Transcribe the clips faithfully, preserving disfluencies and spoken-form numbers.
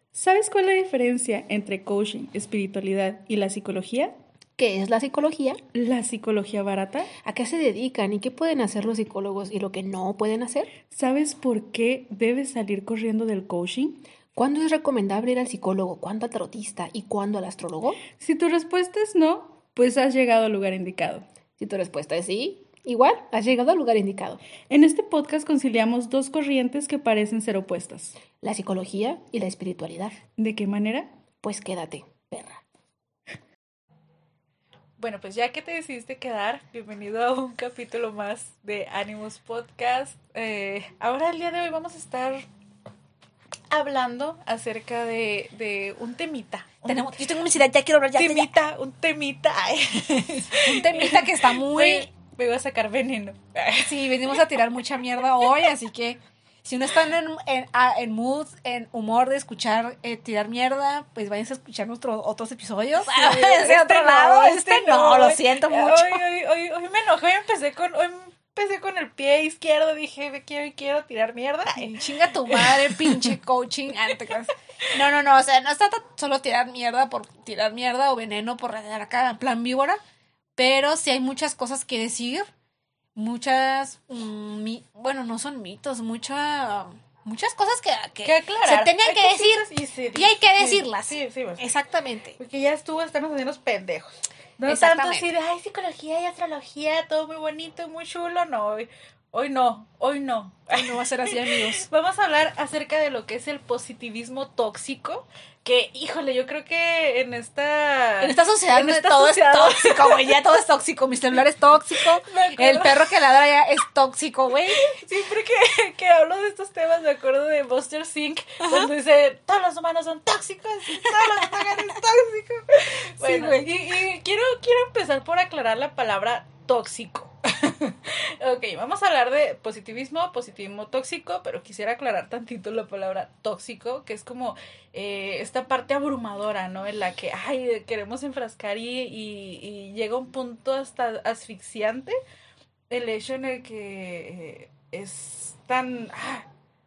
¿Sabes cuál es la diferencia entre coaching, espiritualidad y la psicología? ¿Qué es la psicología? ¿La psicología barata? ¿A qué se dedican y qué pueden hacer los psicólogos y lo que no pueden hacer? ¿Sabes por qué debes salir corriendo del coaching? ¿Cuándo es recomendable ir al psicólogo? ¿Cuándo al tarotista? ¿Y cuándo al astrólogo? Si tu respuesta es no, pues has llegado al lugar indicado. Si tu respuesta es sí, igual has llegado al lugar indicado. En este podcast conciliamos dos corrientes que parecen ser opuestas. La psicología y la espiritualidad. ¿De qué manera? Pues quédate, perra. Bueno, pues ya que te decidiste quedar, bienvenido a un capítulo más de Ánimos Podcast. Eh, ahora el día de hoy vamos a estar hablando acerca de, de un temita. Tenemos, yo tengo necesidad, ya quiero hablar ya. Temita, ya. un temita. Un temita que está muy... Me, me voy a sacar veneno. Sí, venimos a tirar mucha mierda hoy, así que si no están en, en, en mood, en humor de escuchar eh, tirar mierda, pues váyanse a escuchar nuestros otros episodios. Sí, de este otro no, lado, este, este no, no, lo hoy, siento mucho. Hoy, hoy, hoy, hoy me enojé, empecé con... Hoy empecé con el pie izquierdo, dije, me quiero, quiero tirar mierda. Ay, chinga tu madre, pinche coaching. No, no, no, o sea, no está solo tirar mierda por tirar mierda o veneno por radiar acá, en plan víbora, pero sí hay muchas cosas que decir, muchas, um, mi, bueno, no son mitos, mucha, muchas cosas que, que, que aclarar. Se tenían hay que decir y, se y hay que decirlas. Sí, sí, sí, pues. Exactamente. Porque ya estuvo, estamos haciendo los pendejos. No tanto así de, ay, psicología y astrología, todo muy bonito, muy chulo, no, hoy, hoy no, hoy no. Hoy no va a ser así, amigos. Vamos a hablar acerca de lo que es el positivismo tóxico, que, híjole, yo creo que en esta... En esta sociedad en esta todo sociedad... es tóxico, güey, ya todo es tóxico, mi celular es tóxico, el perro que ladra ya es tóxico, güey. Siempre que, que hablo de estos temas me acuerdo de Buster Sink, donde dice, todos los humanos son tóxicos y todos los humanos son tóxicos. Bueno, sí, y, y quiero, quiero empezar por aclarar la palabra tóxico. Ok, vamos a hablar de positivismo, positivismo tóxico, pero quisiera aclarar tantito la palabra tóxico, que es como eh, esta parte abrumadora, ¿no? En la que, ay, queremos enfrascar y, y, y llega un punto hasta asfixiante el hecho en el que eh, es tan... Ah,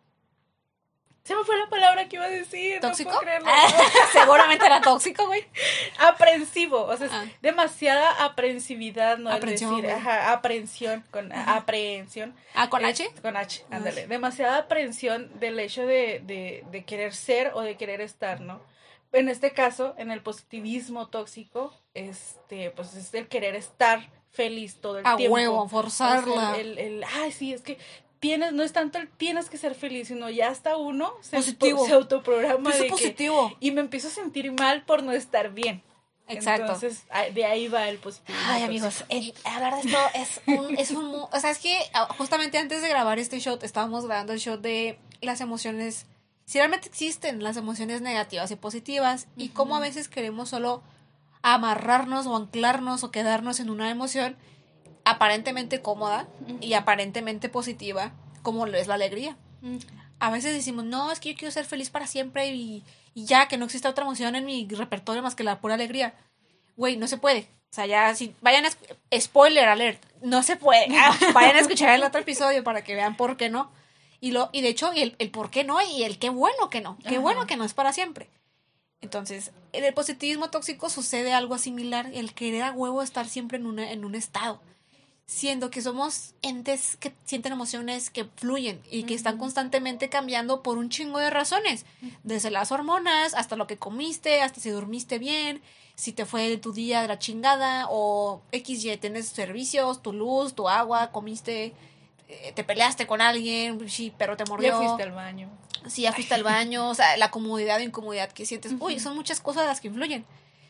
se me fue la palabra que iba a decir. ¿Tóxico? No puedo creerlo. Ah, seguramente era tóxico, güey. Aprensivo, o sea, Ah. es demasiada aprensividad, ¿no? Aprensión, Es decir, güey. ajá, aprehensión, con Ajá. aprehensión. Ah, ¿con Eh, H? Con H, ándale. Ay. Demasiada aprehensión del hecho de, de, de querer ser o de querer estar, ¿no? En este caso, en el positivismo tóxico, este, pues es el querer estar feliz todo el A tiempo. huevo, forzarla. O sea, el, el, el, ay, sí, es que tienes, no es tanto el tienes que ser feliz, sino ya hasta uno se, Positivo. se autoprograma Yo soy de positivo. que, y me empiezo a sentir mal por no estar bien. Exacto. Entonces, de ahí va el positivismo. Ay, tóxico. amigos, el, hablar de esto es un, es un... O sea, es que justamente antes de grabar este shot, estábamos grabando el shot de las emociones, si realmente existen las emociones negativas y positivas, y Uh-huh. cómo a veces queremos solo amarrarnos o anclarnos o quedarnos en una emoción aparentemente cómoda Uh-huh. y aparentemente positiva, como lo es la alegría. Uh-huh. A veces decimos, no, es que yo quiero ser feliz para siempre y, y ya, que no existe otra emoción en mi repertorio más que la pura alegría. Güey, no se puede. O sea, ya, si vayan a... Spoiler alert, no se puede. Vayan a escuchar el otro episodio para que vean por qué no. Y, lo, y de hecho, el, el por qué no y el qué bueno que no. Qué Ajá. bueno que no es para siempre. Entonces, en el positivismo tóxico sucede algo similar, el querer a huevo estar siempre en, una, en un estado. Siendo que somos entes que sienten emociones que fluyen y que uh-huh. están constantemente cambiando por un chingo de razones. Uh-huh. Desde las hormonas hasta lo que comiste, hasta si dormiste bien, si te fue tu día de la chingada o equis ye, tienes servicios, tu luz, tu agua, comiste, eh, te peleaste con alguien, sí, pero te mordió. Ya fuiste al baño. Sí, ya fuiste al baño, o sea, la comodidad o incomodidad que sientes. Uh-huh. Uy, son muchas cosas las que influyen.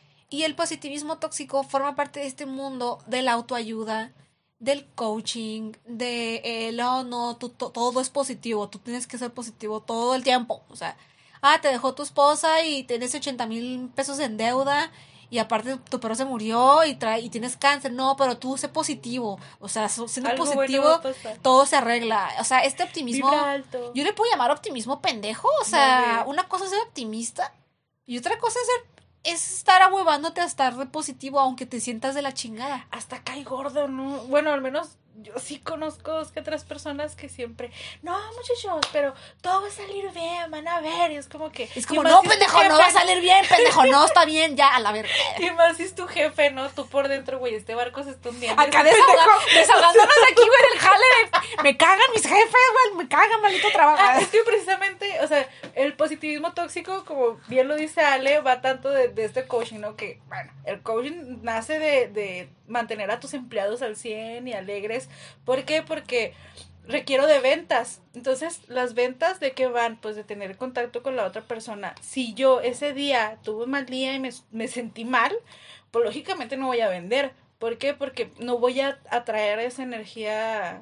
Y el positivismo tóxico forma parte de este mundo de la autoayuda, del coaching, de eh, no, no, tú, to, todo es positivo, tú tienes que ser positivo todo el tiempo, o sea, ah, te dejó tu esposa y tienes ochenta mil pesos en deuda y aparte tu perro se murió y trae y tienes cáncer, no, pero tú sé positivo, o sea, siendo algo positivo, bueno todo se arregla, o sea, este optimismo, vibra alto. Yo le puedo llamar optimismo pendejo, o sea, vale. Una cosa es ser optimista y otra cosa es ser es estar ahuevándote a estar positivo aunque te sientas de la chingada. Hasta cae gordo, ¿no? Bueno, al menos yo sí conozco dos que tres personas que siempre, no, muchachos, pero todo va a salir bien, van a ver, y es como que... Es como, no, pendejo, jefe, no va a salir bien, pendejo, no, está bien, ya, a la verga. Y más si es tu jefe, ¿no? Tú por dentro, güey, este barco se está hundiendo. Acá desahoga, desahogándonos aquí, güey, del jale, de, me cagan mis jefes, güey, me cagan, maldito trabajo. Ah, es que precisamente, o sea, el positivismo tóxico, como bien lo dice Ale, va tanto de, de este coaching, ¿no? Que, bueno, el coaching nace de, de mantener a tus empleados al cien y alegres. ¿Por qué? Porque requiero de ventas. Entonces, las ventas, ¿de qué van? Pues de tener contacto con la otra persona. Si yo ese día tuve un mal día y me, me sentí mal, pues lógicamente no voy a vender. ¿Por qué? Porque no voy a atraer esa energía.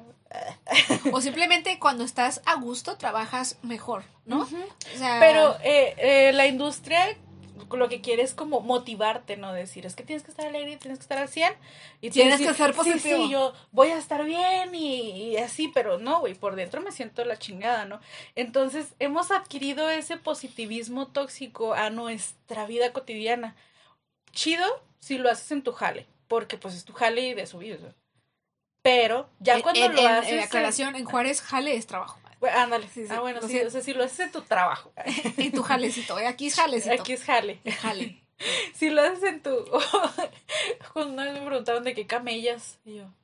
O simplemente cuando estás a gusto trabajas mejor, ¿no? Uh-huh. O sea... Pero eh, eh, la industria lo que quiere es como motivarte, ¿no? Decir, es que tienes que estar alegre, tienes que estar al cien. Y tienes decir, que ser positivo. Sí, sí, yo voy a estar bien y, y así, pero no, güey, por dentro me siento la chingada, ¿no? Entonces, hemos adquirido ese positivismo tóxico a nuestra vida cotidiana. Chido si lo haces en tu jale, porque pues es tu jale y de su vida, ¿no? Pero ya cuando en, lo en, haces... En aclaración, en Juárez, jale es trabajo. Bueno, ándale. Sí, sí. Ah, bueno, o sí, sea, o sea, si lo haces en tu trabajo. Y tu jalecito, aquí es jalecito. Aquí es jale. Jale. Si lo haces en tu... Cuando me preguntaron de qué camellas, y yo...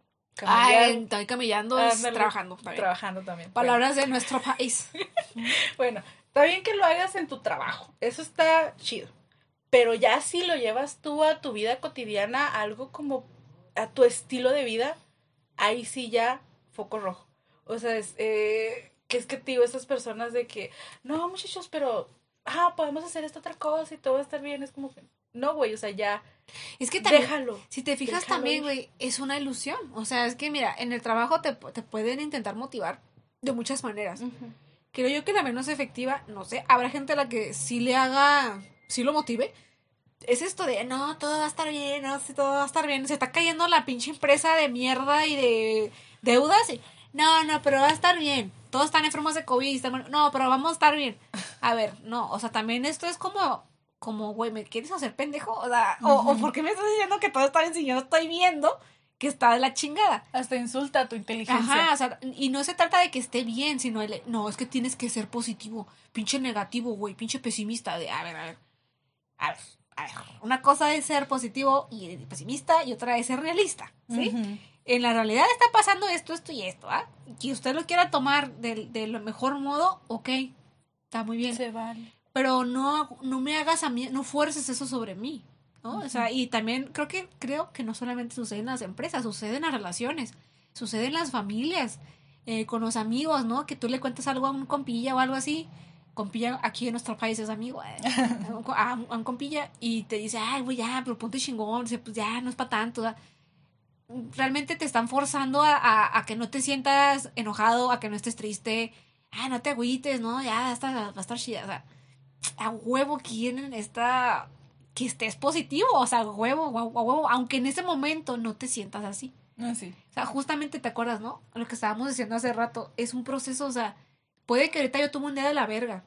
Ah, estoy camellando, es trabajando también. Trabajando también. Palabras bueno. de nuestro país. Bueno, está bien que lo hagas en tu trabajo, eso está chido. Pero ya si lo llevas tú a tu vida cotidiana, algo como a tu estilo de vida, ahí sí ya, foco rojo. O sea, es, eh, que es que te digo, esas personas de que, no, muchachos, pero, ah, podemos hacer esta otra cosa y todo va a estar bien. Es como que, no, güey, o sea, ya, es que también, déjalo. Si te fijas déjalo también, ir. güey, es una ilusión. O sea, es que, mira, en el trabajo te, te pueden intentar motivar de muchas maneras. Uh-huh. Creo yo que la menos efectiva, no sé, habrá gente a la que sí le haga, sí lo motive. Es esto de, no, todo va a estar bien, no, sí, todo va a estar bien. Se está cayendo la pinche empresa de mierda y de deudas. Y, no, no, pero va a estar bien. Todos están enfermos de COVID. Están, no, pero vamos a estar bien. A ver, no, o sea, también esto es como, como, güey, ¿me quieres hacer pendejo? O sea, uh-huh. o, o ¿por qué me estás diciendo que todo está bien si yo estoy viendo que está de la chingada? Hasta insulta a tu inteligencia. Ajá, o sea, y no se trata de que esté bien, sino, el, no, es que tienes que ser positivo. Pinche negativo, güey, pinche pesimista. De, a ver, a ver, a ver. A ver, una cosa es ser positivo y pesimista y otra es ser realista, ¿sí? Uh-huh. En la realidad está pasando esto, esto y esto, ¿ah? ¿eh? Que usted lo quiera tomar de, de lo mejor modo, ok, está muy bien. Se vale. Pero no, no me hagas a mí, no fuerces eso sobre mí, ¿no? Uh-huh. O sea, y también creo que, creo que no solamente sucede en las empresas, sucede en las relaciones, sucede en las familias, eh, con los amigos, ¿no? Que tú le cuentas algo a un compilla o algo así, compilla aquí en nuestro país es amigo, eh, a, a un compilla y te dice, ay, güey, ya, pero ponte chingón, dice, pues ya, no es para tanto. O sea, realmente te están forzando a, a, a que no te sientas enojado, a que no estés triste, ah, no te agüites, ¿no? Ya, está, va a estar chida. O sea, a huevo quieren esta, que estés positivo, o sea, a huevo, a huevo, aunque en ese momento no te sientas así. Ah, sí. O sea, justamente te acuerdas, ¿no? Lo que estábamos diciendo hace rato, es un proceso, o sea, puede que ahorita yo tuve un día de la verga.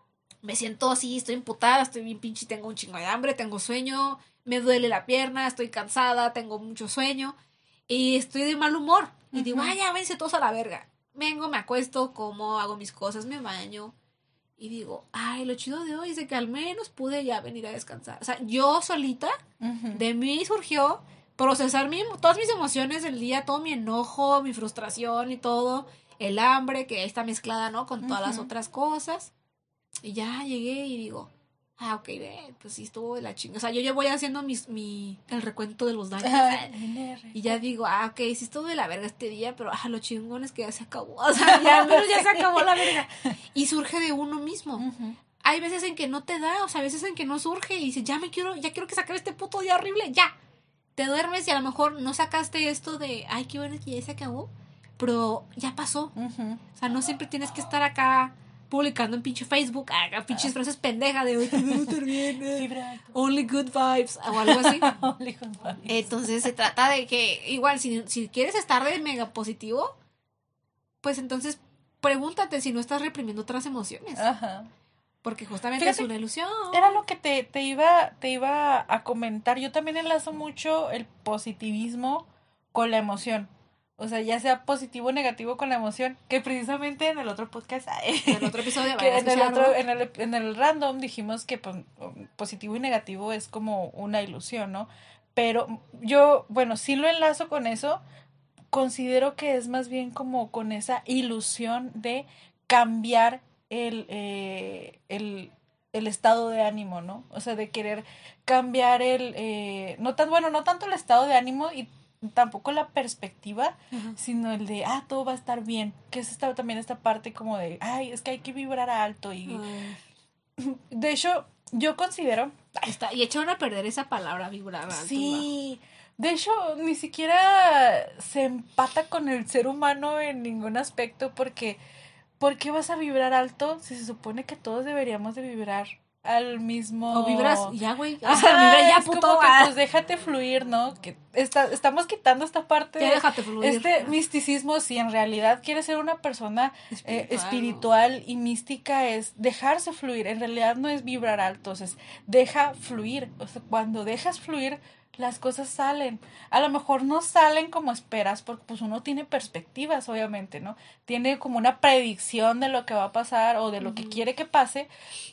Me siento así, estoy emputada, estoy bien pinche, tengo un chingo de hambre, tengo sueño, me duele la pierna, estoy cansada, tengo mucho sueño y estoy de mal humor. Y uh-huh. digo, ay, ya, vence todos a la verga. Vengo, me acuesto, como, hago mis cosas, me baño. Y digo, ay, lo chido de hoy es de que al menos pude ya venir a descansar. O sea, yo solita, uh-huh. de mí surgió procesar mi, todas mis emociones del día, todo mi enojo, mi frustración y todo. El hambre, que está mezclada, ¿no? Con todas uh-huh. las otras cosas. Y ya llegué y digo, ah, ok, ve, pues sí estuvo de la chingada. O sea, yo ya voy haciendo mis, mi, el recuento de los daños. Ay, y ya digo, ah, ok, sí estuvo de la verga este día, pero ah, lo chingón es que ya se acabó. O sea, ya, pero ya se acabó la verga. Y surge de uno mismo. Uh-huh. Hay veces en que no te da, o sea, a veces en que no surge y dices, ya me quiero, ya quiero que se acabe este puto día horrible, ya. Te duermes y a lo mejor no sacaste esto de, ay, qué bueno que ya se acabó, pero ya pasó. Uh-huh. O sea, no siempre tienes que estar acá publicando en pinche Facebook, haga pinches frases pendejas de hoy te veo estar bien, eh. Only good vibes, o algo así. Only good vibes. Entonces se trata de que, igual, si, si quieres estar de mega positivo, pues entonces pregúntate si no estás reprimiendo otras emociones. Ajá. Porque justamente Fíjate, es una ilusión. Era lo que te, te iba, te iba a comentar. Yo también enlazo mucho el positivismo con la emoción. O sea, ya sea positivo o negativo con la emoción, que precisamente en el otro podcast, en el otro episodio, que en el otro, en el, en el random dijimos que pues, positivo y negativo es como una ilusión, ¿no? Pero yo, bueno, sí lo enlazo con eso, considero que es más bien como con esa ilusión de cambiar el, eh, el, el estado de ánimo, ¿no? O sea, de querer cambiar el, eh, no tan, bueno, no tanto el estado de ánimo y tampoco la perspectiva, uh-huh. sino el de, ah, todo va a estar bien, que es esta, también esta parte como de, ay, es que hay que vibrar alto y... Uh. De hecho, yo considero... Está, y echaron a perder esa palabra, vibrar alto. Sí, de hecho, ni siquiera se empata con el ser humano en ningún aspecto porque, ¿por qué vas a vibrar alto si se supone que todos deberíamos de vibrar al mismo... O vibras, ya, güey. O sea, vibra ya, puto. Como que, pues, déjate fluir, ¿no? Que está, estamos quitando esta parte ya de... déjate fluir. Este misticismo, si en realidad quieres ser una persona espiritual, eh, espiritual y mística, es dejarse fluir. En realidad no es vibrar alto, es deja fluir. O sea, cuando dejas fluir, las cosas salen. A lo mejor no salen como esperas, porque pues uno tiene perspectivas, obviamente, ¿no? Tiene como una predicción de lo que va a pasar o de lo uh-huh. que quiere que pase,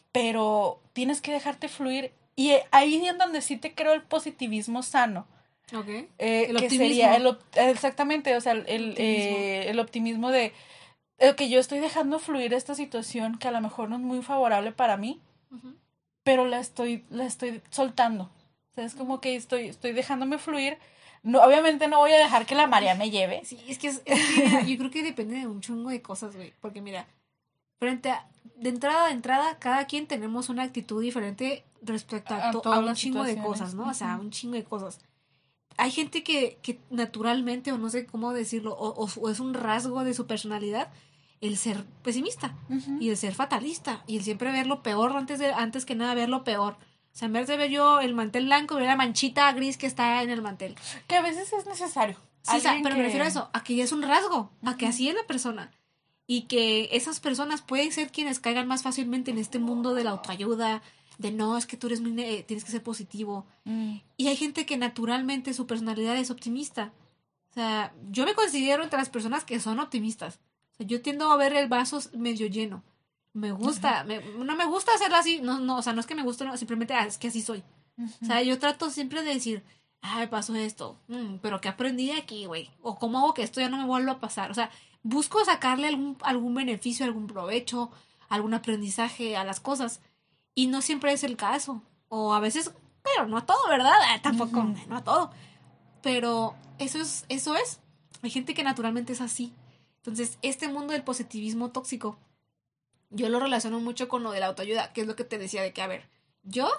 pero tienes que dejarte fluir. Y ahí es donde sí te creo el positivismo sano. Okay. Eh, el que optimismo. sería el, exactamente, o sea, el, el, optimismo. Eh, el optimismo de eh, que yo estoy dejando fluir esta situación que a lo mejor no es muy favorable para mí, uh-huh. pero la estoy, la estoy soltando. O sea, es como que estoy, estoy dejándome fluir. No, obviamente no voy a dejar que la marea me lleve. Sí, es que, es, es que yo creo que depende de un chungo de cosas, güey. Porque mira, frente a, de entrada a entrada, cada quien tenemos una actitud diferente respecto a, to, a, a un chingo de cosas, ¿no? Uh-huh. O sea, un chingo de cosas. Hay gente que, que naturalmente, o no sé cómo decirlo, o, o, o es un rasgo de su personalidad, el ser pesimista, uh-huh. y el ser fatalista, y el siempre ver lo peor antes de antes que nada ver lo peor. O sea, en vez de ver yo el mantel blanco, ver la manchita gris que está en el mantel. Que a veces es necesario. Sí, o sea, pero que... me refiero a eso, a que ya es un rasgo, uh-huh. a que así es la persona. Y que esas personas pueden ser quienes caigan más fácilmente en este mundo de la autoayuda, de no, es que tú eres muy, eh, tienes que ser positivo. Mm. Y hay gente que naturalmente su personalidad es optimista. O sea, yo me considero entre las personas que son optimistas. O sea, yo tiendo a ver el vaso medio lleno. Me gusta, uh-huh. me, no me gusta hacerlo así, no, no, o sea, no es que me guste, no, simplemente ah, es que así soy. Uh-huh. O sea, yo trato siempre de decir, ah, me pasó esto, mm, pero ¿qué aprendí aquí, güey? O ¿cómo hago que esto ya no me vuelva a pasar? O sea, busco sacarle algún, algún beneficio, algún provecho, algún aprendizaje a las cosas. Y no siempre es el caso. O a veces, pero no a todo, ¿verdad? Eh, tampoco, uh-huh. no a todo. Pero eso es, eso es. Hay gente que naturalmente es así. Entonces, este mundo del positivismo tóxico, yo lo relaciono mucho con lo de la autoayuda, que es lo que te decía de que, a ver, yo,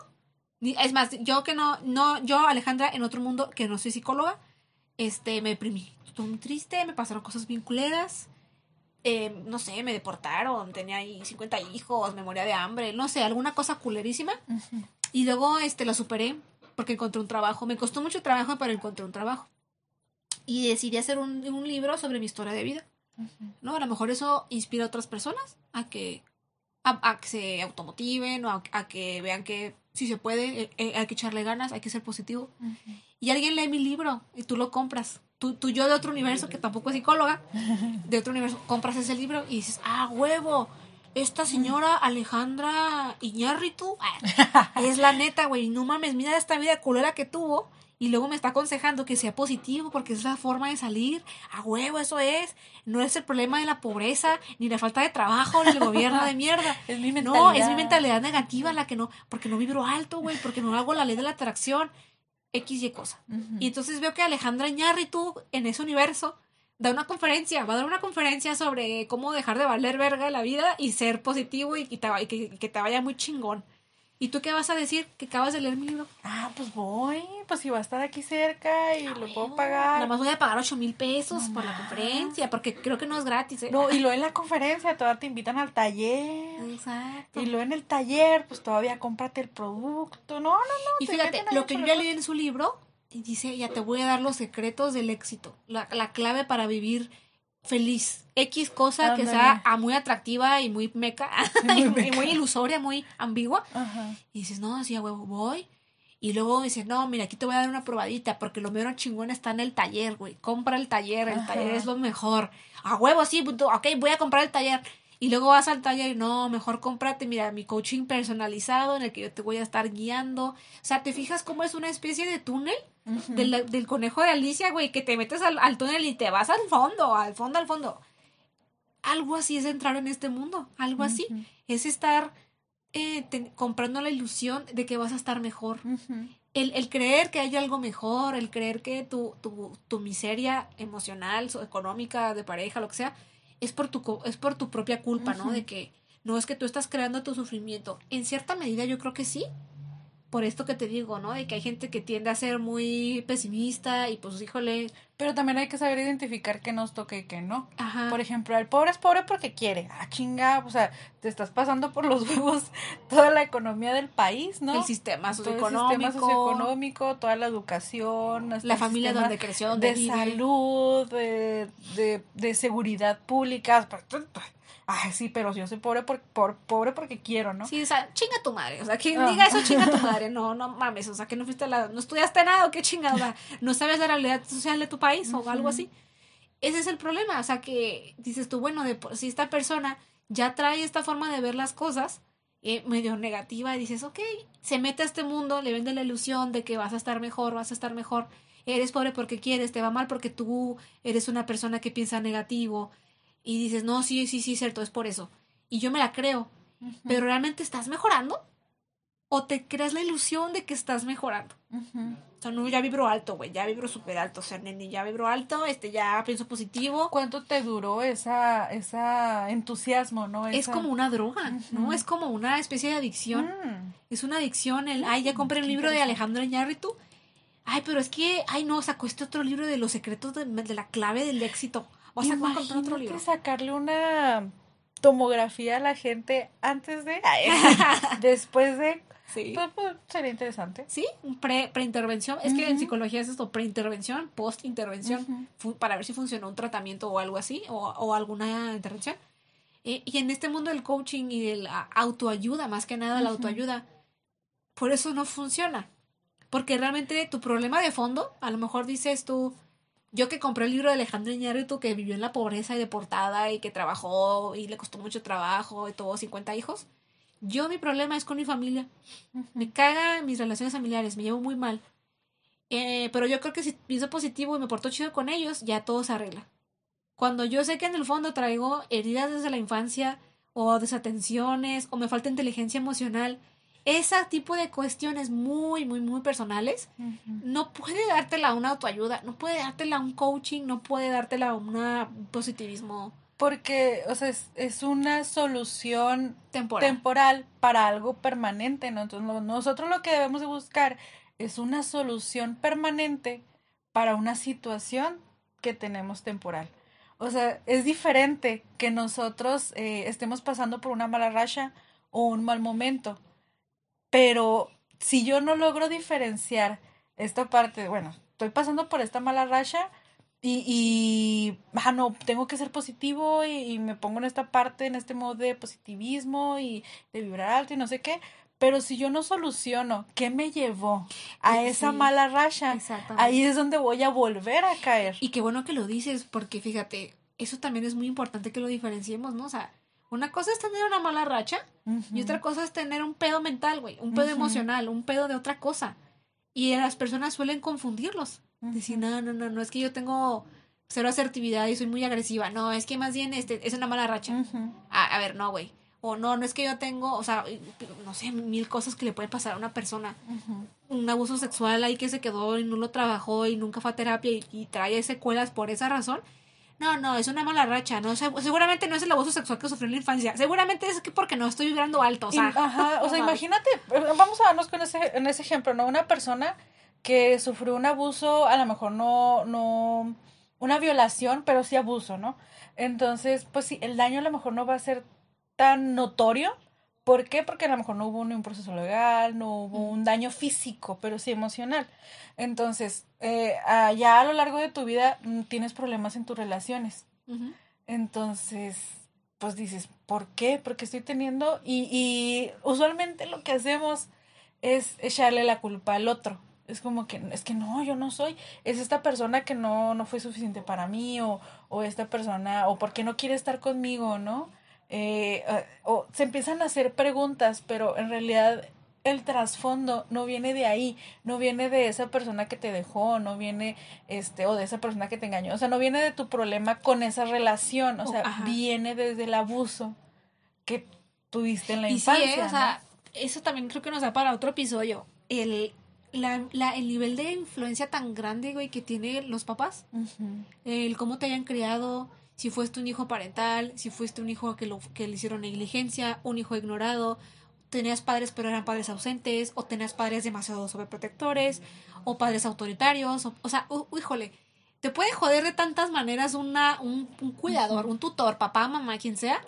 es más, yo que no, no, yo, Alejandra, en otro mundo, que no soy psicóloga, este, me deprimí. Estuve muy triste, me pasaron cosas bien culeras. Eh, no sé, me deportaron, tenía ahí cincuenta hijos, me moría de hambre, no sé, alguna cosa culerísima. Uh-huh. Y luego este lo superé porque encontré un trabajo. Me costó mucho trabajo, pero encontré un trabajo. Y decidí hacer un, un libro sobre mi historia de vida. Uh-huh. ¿No? A lo mejor eso inspira a otras personas a que, a, a que se automotiven o a, a que vean que si se puede, eh, eh, hay que echarle ganas, hay que ser positivo. Uh-huh. Y alguien lee mi libro y tú lo compras. Tú, tú, yo de otro universo, que tampoco es psicóloga, de otro universo, compras ese libro y dices, ah, huevo, esta señora Alejandra Iñárritu es la neta, güey, no mames, mira esta vida culera que tuvo y luego me está aconsejando que sea positivo porque es la forma de salir, a huevo, eso es, no es el problema de la pobreza, ni la falta de trabajo, ni el gobierno de mierda, es mi mentalidad. No, es mi mentalidad negativa la que no, porque no vibro alto, güey, porque no hago la ley de la atracción, X y cosa. Uh-huh. Y entonces veo que Alejandra Iñárritu en ese universo da una conferencia, va a dar una conferencia sobre cómo dejar de valer verga la vida y ser positivo y, y, te, y que, que te vaya muy chingón. ¿Y tú qué vas a decir? Que acabas de leer mi libro. Ah, pues voy, pues si va a estar aquí cerca y ah, lo puedo pagar. Nada más voy a pagar ocho mil pesos no por la conferencia, porque creo que no es gratis, ¿eh? No, y luego en la conferencia todavía te invitan al taller. Exacto. Y luego en el taller, pues todavía cómprate el producto. No, no, no. Y fíjate, lo que yo ya leí en su libro, dice, ya te voy a dar los secretos del éxito, la, la clave para vivir feliz. X cosa Ándale. Que sea ah, muy atractiva y muy meca, muy, y, meca. Y muy ilusoria, muy ambigua. Ajá. Y dices, no, así a huevo voy. Y luego dice, no, mira, aquí te voy a dar una probadita, porque lo mero chingón está en el taller, güey. Compra el taller, el Ajá. taller es lo mejor. A huevo, sí, puto, ok, voy a comprar el taller. Y luego vas al taller y no, mejor cómprate, mira, mi coaching personalizado en el que yo te voy a estar guiando. O sea, ¿te fijas cómo es una especie de túnel? Uh-huh. del, del conejo de Alicia, güey, que te metes al, al túnel y te vas al fondo, al fondo, al fondo. Algo así es entrar en este mundo, algo así. Uh-huh. Es estar eh, te, comprando la ilusión de que vas a estar mejor. Uh-huh. El, el creer que hay algo mejor, el creer que tu, tu, tu miseria emocional, económica, de pareja, lo que sea, es por tu, es por tu propia culpa, uh-huh. ¿no? De que no es que tú estás creando tu sufrimiento. En cierta medida yo creo que sí. Por esto que te digo, ¿no? De que hay gente que tiende a ser muy pesimista y pues, híjole... Pero también hay que saber identificar qué nos toca y qué no. Ajá. Por ejemplo, el pobre es pobre porque quiere. Ah, chinga, o sea, te estás pasando por los huevos toda la economía del país, ¿no? El sistema socioeconómico. Todo el sistema socioeconómico, toda la educación. La familia donde creció, donde De vive. salud, de, de, de seguridad pública. Ay, sí, pero yo soy pobre por, por pobre porque quiero, ¿no? Sí, o sea, chinga tu madre. O sea, quien ah. diga eso, chinga tu madre. No, no mames. O sea, que no fuiste a la... No estudiaste nada o qué chingada. No sabes la realidad social de tu país uh-huh. o algo así. Ese es el problema. O sea, que dices tú, bueno, de por si esta persona ya trae esta forma de ver las cosas eh, medio negativa y dices, ok, se mete a este mundo, le vende la ilusión de que vas a estar mejor, vas a estar mejor. Eres pobre porque quieres, te va mal porque tú eres una persona que piensa negativo. Y dices, no, sí, sí, sí, cierto, es por eso. Y yo me la creo. Uh-huh. ¿Pero realmente estás mejorando? ¿O te creas la ilusión de que estás mejorando? Uh-huh. O sea, no, ya vibro alto, güey, ya vibro súper alto. O sea, neni, ya vibro alto, este, ya pienso positivo. ¿Cuánto te duró esa, esa entusiasmo, no? Esa... Es como una droga, uh-huh. ¿no? Es como una especie de adicción. Uh-huh. Es una adicción. El, ay, ya compré el libro de Alejandro Iñárritu. Ay, pero es que, ay, no, sacó este otro libro de los secretos de, de la clave del éxito. O sea, imagínate otro libro. Sacarle una tomografía a la gente antes de, después de, sí. pues, pues, sería interesante. Sí, pre, preintervención, es uh-huh. que en psicología es esto, preintervención, postintervención, uh-huh. fu- para ver si funcionó un tratamiento o algo así, o, o alguna intervención. Eh, y en este mundo del coaching y de la autoayuda, más que nada uh-huh. la autoayuda, por eso no funciona. Porque realmente tu problema de fondo, a lo mejor dices tú, yo que compré el libro de Alejandro Iñárritu, que vivió en la pobreza y deportada y que trabajó y le costó mucho trabajo y tuvo cincuenta hijos. Yo mi problema es con mi familia. Uh-huh. Me cagan mis relaciones familiares, me llevo muy mal. Eh, pero yo creo que si pienso positivo y me porto chido con ellos, ya todo se arregla. Cuando yo sé que en el fondo traigo heridas desde la infancia o desatenciones o me falta inteligencia emocional, ese tipo de cuestiones muy, muy, muy personales, uh-huh. no puede dártela una autoayuda, no puede dártela un coaching, no puede dártela una, un positivismo. Porque, o sea, es, es una solución temporal. temporal para algo permanente, ¿no? Entonces, lo, nosotros lo que debemos de buscar es una solución permanente para una situación que tenemos temporal. O sea, es diferente que nosotros eh, estemos pasando por una mala racha o un mal momento. Pero si yo no logro diferenciar esta parte, bueno, estoy pasando por esta mala racha y, y ah, no, tengo que ser positivo y, y me pongo en esta parte, en este modo de positivismo y de vibrar alto y no sé qué, pero si yo no soluciono qué me llevó a esa sí, mala racha, ahí es donde voy a volver a caer. Y qué bueno que lo dices, porque fíjate, eso también es muy importante que lo diferenciemos, ¿no? O sea, una cosa es tener una mala racha uh-huh. y otra cosa es tener un pedo mental, güey, un pedo uh-huh. emocional, un pedo de otra cosa. Y las personas suelen confundirlos. Uh-huh. Decir, no, no, no, no, es que yo tengo cero asertividad y soy muy agresiva. No, es que más bien este, es una mala racha. Uh-huh. A, a ver, no, güey. O no, no es que yo tengo, o sea, no sé, mil cosas que le pueden pasar a una persona. Uh-huh. Un abuso sexual ahí que se quedó y no lo trabajó y nunca fue a terapia y, y trae secuelas por esa razón. No, no, es una mala racha, no, seguramente no es el abuso sexual que sufrió en la infancia, seguramente es que porque no estoy vibrando alto, o sea. Y, ajá, o sea, imagínate, vamos a darnos con ese, en ese ejemplo, ¿no? Una persona que sufrió un abuso, a lo mejor no, no, una violación, pero sí abuso, ¿no? Entonces, pues sí, el daño a lo mejor no va a ser tan notorio. ¿Por qué? Porque a lo mejor no hubo un proceso legal, no hubo un daño físico, pero sí emocional. Entonces, eh, ya a lo largo de tu vida tienes problemas en tus relaciones. Uh-huh. Entonces, pues dices, ¿por qué? Porque estoy teniendo... Y, y usualmente lo que hacemos es echarle la culpa al otro. Es como que, es que no, yo no soy. Es esta persona que no, no fue suficiente para mí, o, o esta persona, o porque no quiere estar conmigo, ¿no? Eh, o, o se empiezan a hacer preguntas, pero en realidad el trasfondo no viene de ahí, no viene de esa persona que te dejó, no viene, este, o de esa persona que te engañó, o sea, no viene de tu problema con esa relación, o sea, Ajá. viene desde el abuso que tuviste en la y infancia, sí, ¿eh? O ¿no? sea, eso también creo que nos da para otro episodio. El, la, la, el nivel de influencia tan grande, güey, que tienen los papás. Uh-huh. El cómo te hayan criado, si fuiste un hijo parental, si fuiste un hijo que, lo, que le hicieron negligencia, un hijo ignorado, tenías padres pero eran padres ausentes, o tenías padres demasiado sobreprotectores, o padres autoritarios, o, o sea, uh, híjole, te puede joder de tantas maneras una, un, un cuidador, uh-huh. un tutor, papá, mamá, quien sea.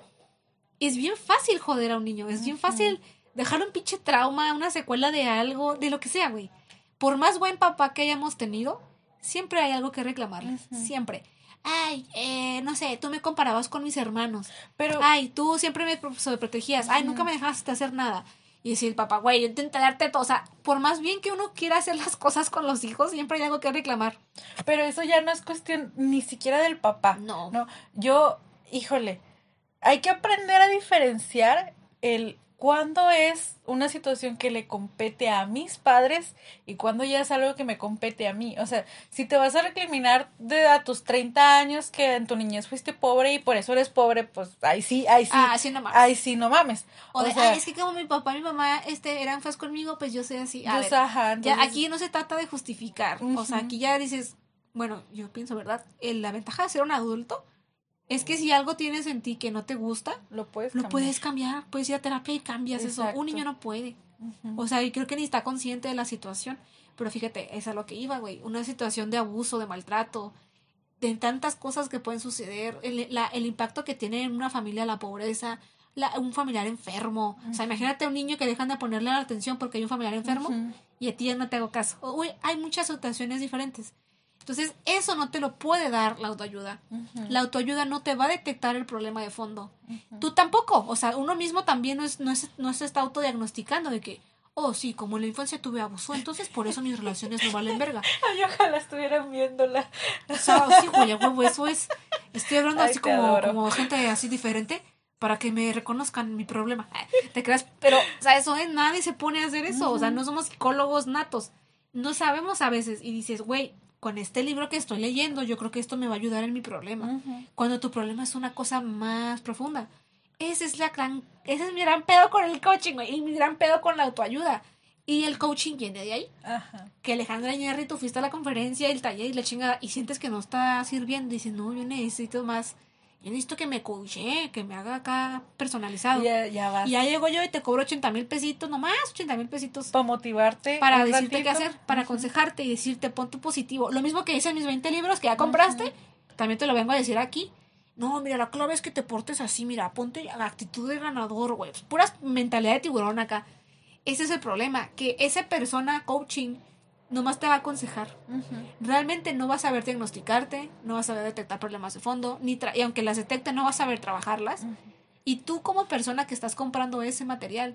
Es bien fácil joder a un niño, es bien uh-huh. fácil dejar un pinche trauma, una secuela de algo, de lo que sea, güey. Por más buen papá que hayamos tenido, siempre hay algo que reclamarle, uh-huh. siempre. Ay, eh, no sé, tú me comparabas con mis hermanos. Pero, ay, tú siempre me sobreprotegías. Ay, uh-huh. nunca me dejaste hacer nada. Y decir, papá, güey, yo intenté darte todo. O sea, por más bien que uno quiera hacer las cosas con los hijos, siempre hay algo que reclamar. Pero eso ya no es cuestión ni siquiera del papá. No. No, yo, híjole, hay que aprender a diferenciar el cuándo es una situación que le compete a mis padres y cuándo ya es algo que me compete a mí. O sea, si te vas a recriminar de a tus treinta años que en tu niñez fuiste pobre y por eso eres pobre, pues ahí sí, ahí sí. Ah, sí no mames. Ahí sí no mames. O, o de, sea, ay, es que como mi papá y mi mamá este, eran feos conmigo, pues yo soy así. A ver, ajá, entonces, ya aquí no se trata de justificar. Uh-huh. O sea, aquí ya dices, bueno, yo pienso, ¿verdad? La ventaja de ser un adulto es que si algo tienes en ti que no te gusta, lo puedes lo cambiar. puedes cambiar, puedes ir a terapia y cambias. Exacto. Eso. Un niño no puede. Uh-huh. O sea, y creo que ni está consciente de la situación. Pero fíjate, es a lo que iba, güey. Una situación de abuso, de maltrato, de tantas cosas que pueden suceder, el, la, el impacto que tiene en una familia la pobreza, la, un familiar enfermo. Uh-huh. O sea, imagínate a un niño que dejan de ponerle la atención porque hay un familiar enfermo uh-huh. y a ti ya no te hago caso. Uy, hay muchas situaciones diferentes. Entonces, eso no te lo puede dar la autoayuda. Uh-huh. La autoayuda no te va a detectar el problema de fondo. Uh-huh. Tú tampoco. O sea, uno mismo también no, es, no, es, no se está autodiagnosticando de que, oh, sí, como en la infancia tuve abuso, entonces por eso mis relaciones no valen verga. Ay, ojalá estuvieran viéndola. O sea, sí, güey, huevo, eso es. Estoy hablando Ay, así como, como gente así diferente para que me reconozcan mi problema. ¿Te creas? Pero, o sea, eso es, nadie se pone a hacer eso. Uh-huh. O sea, no somos psicólogos natos. No sabemos a veces. Y dices, güey, con este libro que estoy leyendo, yo creo que esto me va a ayudar en mi problema. Uh-huh. Cuando tu problema es una cosa más profunda. Ese es la gran, ese es mi gran pedo con el coaching, güey, y mi gran pedo con la autoayuda. Y el coaching viene de ahí. Uh-huh. Que Alejandra Iñárritu fuiste a la conferencia, el taller y la chingada, y sientes que no está sirviendo. Y dices, no, yo necesito más. Yo necesito que me coache, que me haga acá personalizado. Ya, ya vas. Y ya llego yo y te cobro ochenta mil pesitos, nomás ochenta mil pesitos. Para motivarte. Para decirte ratito. Qué hacer, para uh-huh. aconsejarte y decirte, pon tu positivo. Lo mismo que dicen mis veinte libros que ya compraste, uh-huh. también te lo vengo a decir aquí. No, mira, la clave es que te portes así, mira, ponte la actitud de ganador, güey. Pura mentalidad de tiburón acá. Ese es el problema, que esa persona coaching nomás te va a aconsejar. Uh-huh. Realmente no va a saber diagnosticarte, no va a saber detectar problemas de fondo, ni tra- y aunque las detecte, no va a saber trabajarlas. Uh-huh. Y tú como persona que estás comprando ese material,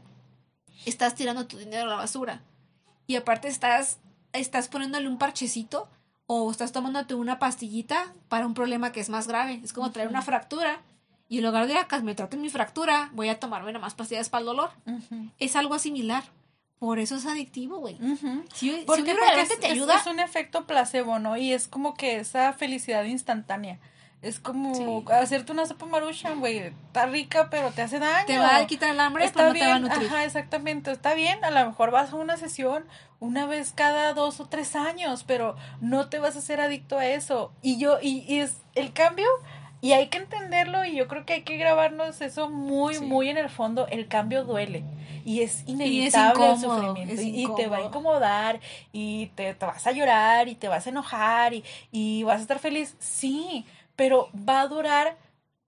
estás tirando tu dinero a la basura. Y aparte estás, estás poniéndole un parchecito o estás tomándote una pastillita para un problema que es más grave. Es como uh-huh. traer una fractura y en lugar de acá me traten mi fractura, voy a tomarme nada más pastillas para el dolor. Uh-huh. Es algo similar. Por eso es adictivo, güey. Uh-huh. Si, porque, si porque realmente es, te ayuda. Es, es un efecto placebo, ¿no? Y es como que esa felicidad instantánea. Es como sí. hacerte una sopa Maruchan, güey. Está rica, pero te hace daño. Te va a quitar el hambre, está pero no bien, te va a nutrir. Ajá, exactamente. Está bien, a lo mejor vas a una sesión una vez cada dos o tres años, pero no te vas a hacer adicto a eso. Y yo, y, y es el cambio, y hay que entenderlo, y yo creo que hay que grabarnos eso muy, sí. muy en el fondo. El cambio duele. Y es inevitable y es incómodo, el sufrimiento. Y, y te va a incomodar, y te, te vas a llorar, y te vas a enojar, y, y vas a estar feliz. Sí, pero va a durar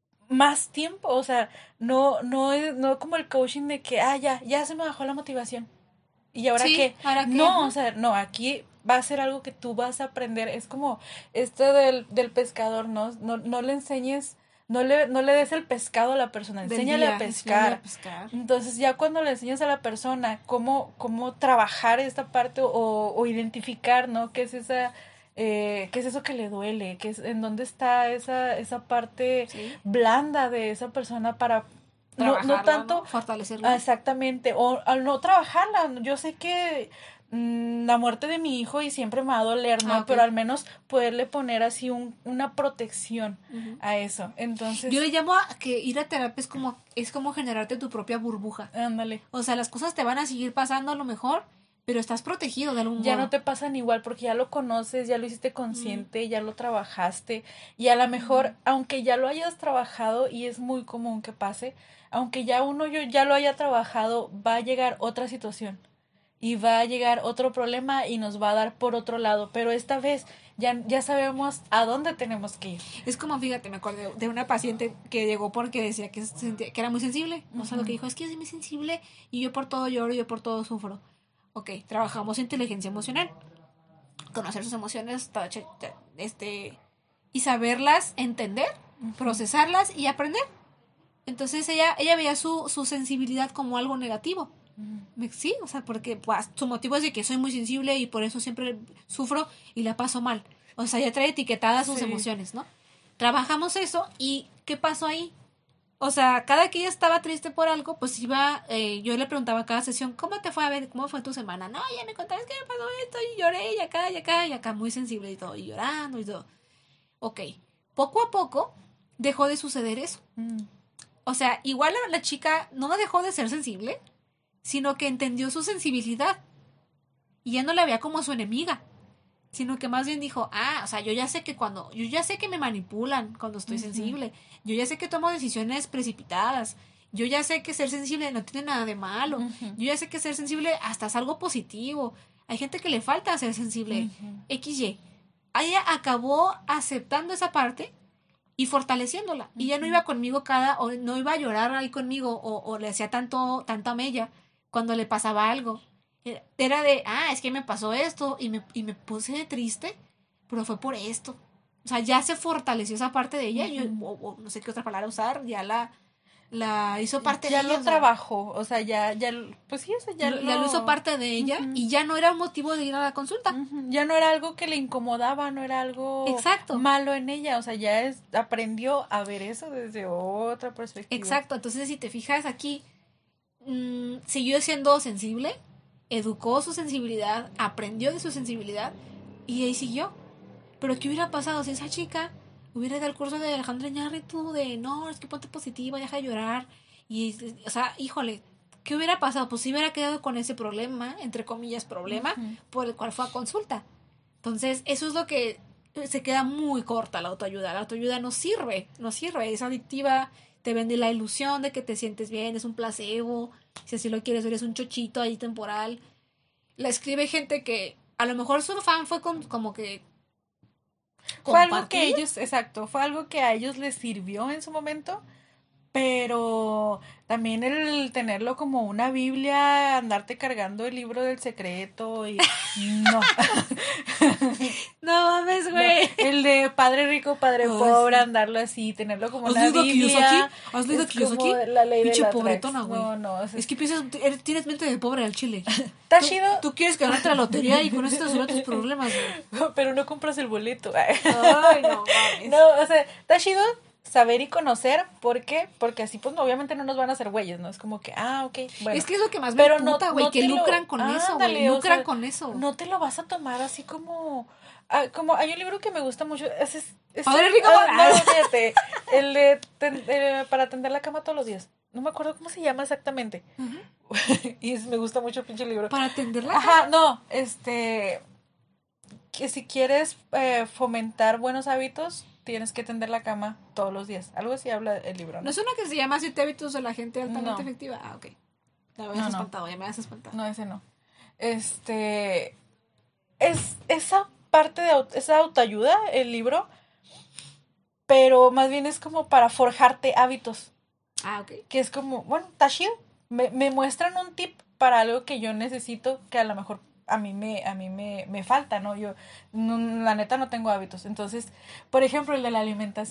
más tiempo. O sea, no, no es no como el coaching de que, ah, ya, ya se me bajó la motivación. ¿Y ahora sí, qué? ¿ahora qué? No, o sea, no, aquí va a ser algo que tú vas a aprender. Es como esto del, del pescador, ¿no? No, no le enseñes no le, no le des el pescado a la persona, enséñale día, a pescar. enséñale a pescar. Entonces ya cuando le enseñas a la persona cómo, cómo trabajar esta parte o, o identificar, ¿no? ¿Qué es esa... Eh, qué es eso que le duele? ¿Qué es, en dónde está esa, esa parte ¿Sí? blanda de esa persona para... No, no tanto... ¿no? Fortalecerla. Exactamente, o al no trabajarla, yo sé que mmm, la muerte de mi hijo y siempre me va a doler, ¿no? Ah, okay. Pero al menos poderle poner así un, una protección uh-huh. a eso, entonces... Yo le llamo a que ir a terapia es como, es como generarte tu propia burbuja. Ándale. O sea, las cosas te van a seguir pasando a lo mejor, pero estás protegido de algún ya modo. no te pasan igual porque ya lo conoces, ya lo hiciste consciente, mm. ya lo trabajaste y a lo mejor, mm. aunque ya lo hayas trabajado y es muy común que pase, aunque ya uno yo ya lo haya trabajado, va a llegar otra situación y va a llegar otro problema y nos va a dar por otro lado, pero esta vez ya, ya sabemos a dónde tenemos que ir. Es como, fíjate, me acuerdo de una paciente que llegó porque decía que, se sentía, que era muy sensible, uh-huh. o sea, lo que dijo es que yo soy muy sensible y yo por todo lloro, yo por todo sufro. Ok, trabajamos inteligencia emocional. Conocer sus emociones, este, y saberlas entender, uh-huh. procesarlas y aprender. Entonces ella, ella veía su, su sensibilidad como algo negativo. Uh-huh. Sí, o sea, porque pues, su motivo es de que soy muy sensible y por eso siempre sufro y la paso mal. O sea, ya trae etiquetadas sus sí. emociones, ¿no? Trabajamos eso y ¿qué pasó ahí? O sea, cada que ella estaba triste por algo, pues iba, eh, yo le preguntaba a cada sesión, ¿cómo te fue? A ver, ¿cómo fue tu semana? No, ya me contabas que me pasó esto y lloré y acá y acá y acá, muy sensible y todo, y llorando y todo. Ok, poco a poco dejó de suceder eso. Mm. O sea, igual la, la chica no dejó de ser sensible, sino que entendió su sensibilidad y ya no la veía como su enemiga, sino que más bien dijo, ah, o sea, yo ya sé que cuando, yo ya sé que me manipulan cuando estoy uh-huh. sensible, yo ya sé que tomo decisiones precipitadas, yo ya sé que ser sensible no tiene nada de malo, uh-huh. yo ya sé que ser sensible hasta es algo positivo, hay gente que le falta ser sensible, uh-huh. equis ye. Ella acabó aceptando esa parte y fortaleciéndola, uh-huh. y ya no iba conmigo cada, o no iba a llorar ahí conmigo, o, o le hacía tanto, tanto a ella cuando le pasaba algo. Era de, ah, es que me pasó esto y me, y me puse triste, pero fue por esto. O sea, ya se fortaleció esa parte de ella, uh-huh. yo, o, o no sé qué otra palabra usar, ya la, la hizo parte ya de ella. Ya lo trabajó, o sea, ya, ya, pues sí, o sea, ya lo, lo... Ya lo hizo parte de ella uh-huh. y ya no era un motivo de ir a la consulta. Uh-huh. Ya no era algo que le incomodaba, no era algo Exacto. malo en ella, o sea, ya es, aprendió a ver eso desde otra perspectiva. Exacto, entonces si te fijas aquí, mmm, siguió siendo sensible, educó su sensibilidad, aprendió de su sensibilidad y ahí siguió. Pero ¿qué hubiera pasado si esa chica hubiera ido al curso de Alejandra Iñárritu de no, es que ponte positiva, deja de llorar? Y, o sea, híjole, ¿qué hubiera pasado? Pues si hubiera quedado con ese problema, entre comillas, problema, uh-huh. por el cual fue a consulta. Entonces, eso es lo que se queda muy corta la autoayuda. La autoayuda no sirve, no sirve, es adictiva, te vende la ilusión de que te sientes bien, es un placebo. Si así lo quieres ver, es un chochito ahí temporal. La escribe gente que a lo mejor su fan fue con, como que fue algo que ellos, exacto, fue algo que a ellos les sirvió en su momento, pero también el tenerlo como una Biblia, andarte cargando el libro del secreto y no. No mames, güey. No, el de padre rico, padre oh, pobre, sí. Andarlo así, tenerlo como una Biblia. ¿Has leído Kiyosaki? ¿Has leído Kiyosaki? La ley Pinche de la pobretona, güey. No, no. Es, es que piensas, tienes mente de pobre al chile. ¿Está chido? Tú quieres ganarte la lotería y con eso te resuelven tus problemas, güey. Pero no compras el boleto. Ay, no mames. No, o sea, está chido saber y conocer, ¿por qué? Porque así pues obviamente no nos van a hacer güeyes, ¿no? Es como que, ah, ok, bueno. Es que es lo que más me pero puta, güey, no, no que lucran lo, con ah, eso, güey, lucran o sea, con eso. No te lo vas a tomar así como, ah, como hay un libro que me gusta mucho, es, es, es Padre rico, ah, no, fíjate, el de ten, eh, para tender la cama todos los días. No me acuerdo cómo se llama exactamente. Uh-huh. Y es, me gusta mucho el pinche libro. Para tender la cama. Ajá, no, este, que si quieres eh, fomentar buenos hábitos, tienes que tender la cama todos los días. Algo así habla el libro, ¿no? ¿No es uno que se llama Siete hábitos de la gente altamente no. efectiva? Ah, ok. Ya me has no, espantado, no. ya me has espantado. No, ese no. Este, es esa parte de auto, esa autoayuda, el libro, pero más bien es como para forjarte hábitos. Ah, ok. Que es como, bueno, está chido. Me, me muestran un tip para algo que yo necesito, que a lo mejor a mí me a mí me, me falta, ¿no? Yo, no, la neta, no tengo hábitos. Entonces, por ejemplo, el de la alimentación.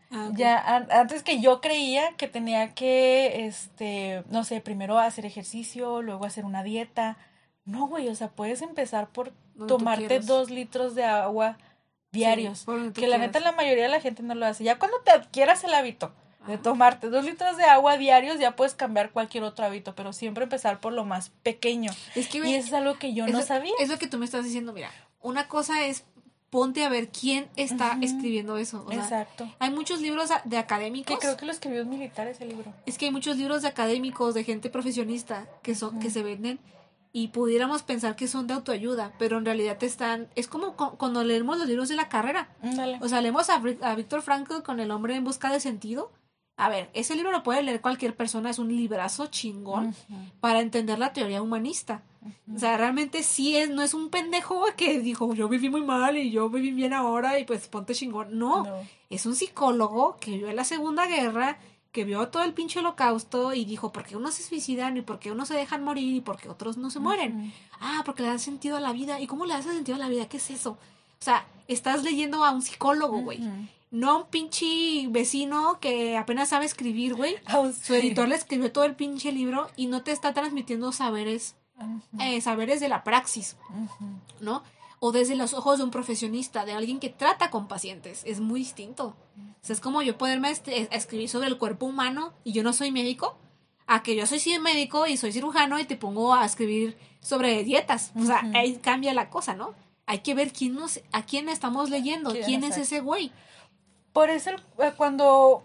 Ah, okay. Ya, an- antes que yo creía que tenía que, este, no sé, primero hacer ejercicio, luego hacer una dieta. No, güey, o sea, puedes empezar por Donde tú tomarte quieras. dos litros de agua diarios. Sí, por donde tú que la quieras. neta la mayoría de la gente no lo hace. Ya cuando te adquieras el hábito de tomarte dos litros de agua diarios, ya puedes cambiar cualquier otro hábito, pero siempre empezar por lo más pequeño. Es que, Y güey, eso es algo que yo es no lo- sabía. Es lo que tú me estás diciendo, mira. Una cosa es, ponte a ver quién está Ujú. escribiendo eso. O sea, Exacto. hay muchos libros a- de académicos. Que creo que lo escribió un militar ese libro. Es que hay muchos libros de académicos, de gente profesionista, que son, Ujú. que se venden y pudiéramos pensar que son de autoayuda, pero en realidad te están, es como cu- cuando leemos los libros de la carrera. Dale. O sea, leemos a, Bri- a Víctor Frankl con El hombre en busca de sentido. A ver, ese libro lo puede leer cualquier persona, es un librazo chingón para entender la teoría humanista. O sea, realmente sí es, no es un pendejo que dijo, yo viví muy mal y yo viví bien ahora y pues ponte chingón. No, No. es un psicólogo que vio la Segunda Guerra, que vio todo el pinche holocausto y dijo, ¿por qué unos se suicidan y por qué unos se dejan morir y por qué otros no se mueren? Ujú. Ah, porque le dan sentido a la vida. ¿Y cómo le das sentido a la vida? ¿Qué es eso? O sea, estás leyendo a un psicólogo, güey. Ujú. No a un pinche vecino que apenas sabe escribir, güey. Aún Su sí. editor le escribió todo el pinche libro y no te está transmitiendo saberes, Ujú. eh, saberes de la praxis, Ujú. ¿no? O desde los ojos de un profesionista, de alguien que trata con pacientes. Es muy distinto. O sea, es como yo poderme este, escribir sobre el cuerpo humano y yo no soy médico, a que yo soy sí médico y soy cirujano y te pongo a escribir sobre dietas. O sea, Ujú. ahí cambia la cosa, ¿no? Hay que ver quién nos, a quién estamos leyendo, ¿Quién quién es exacto? ese güey. Por eso el- eh, cuando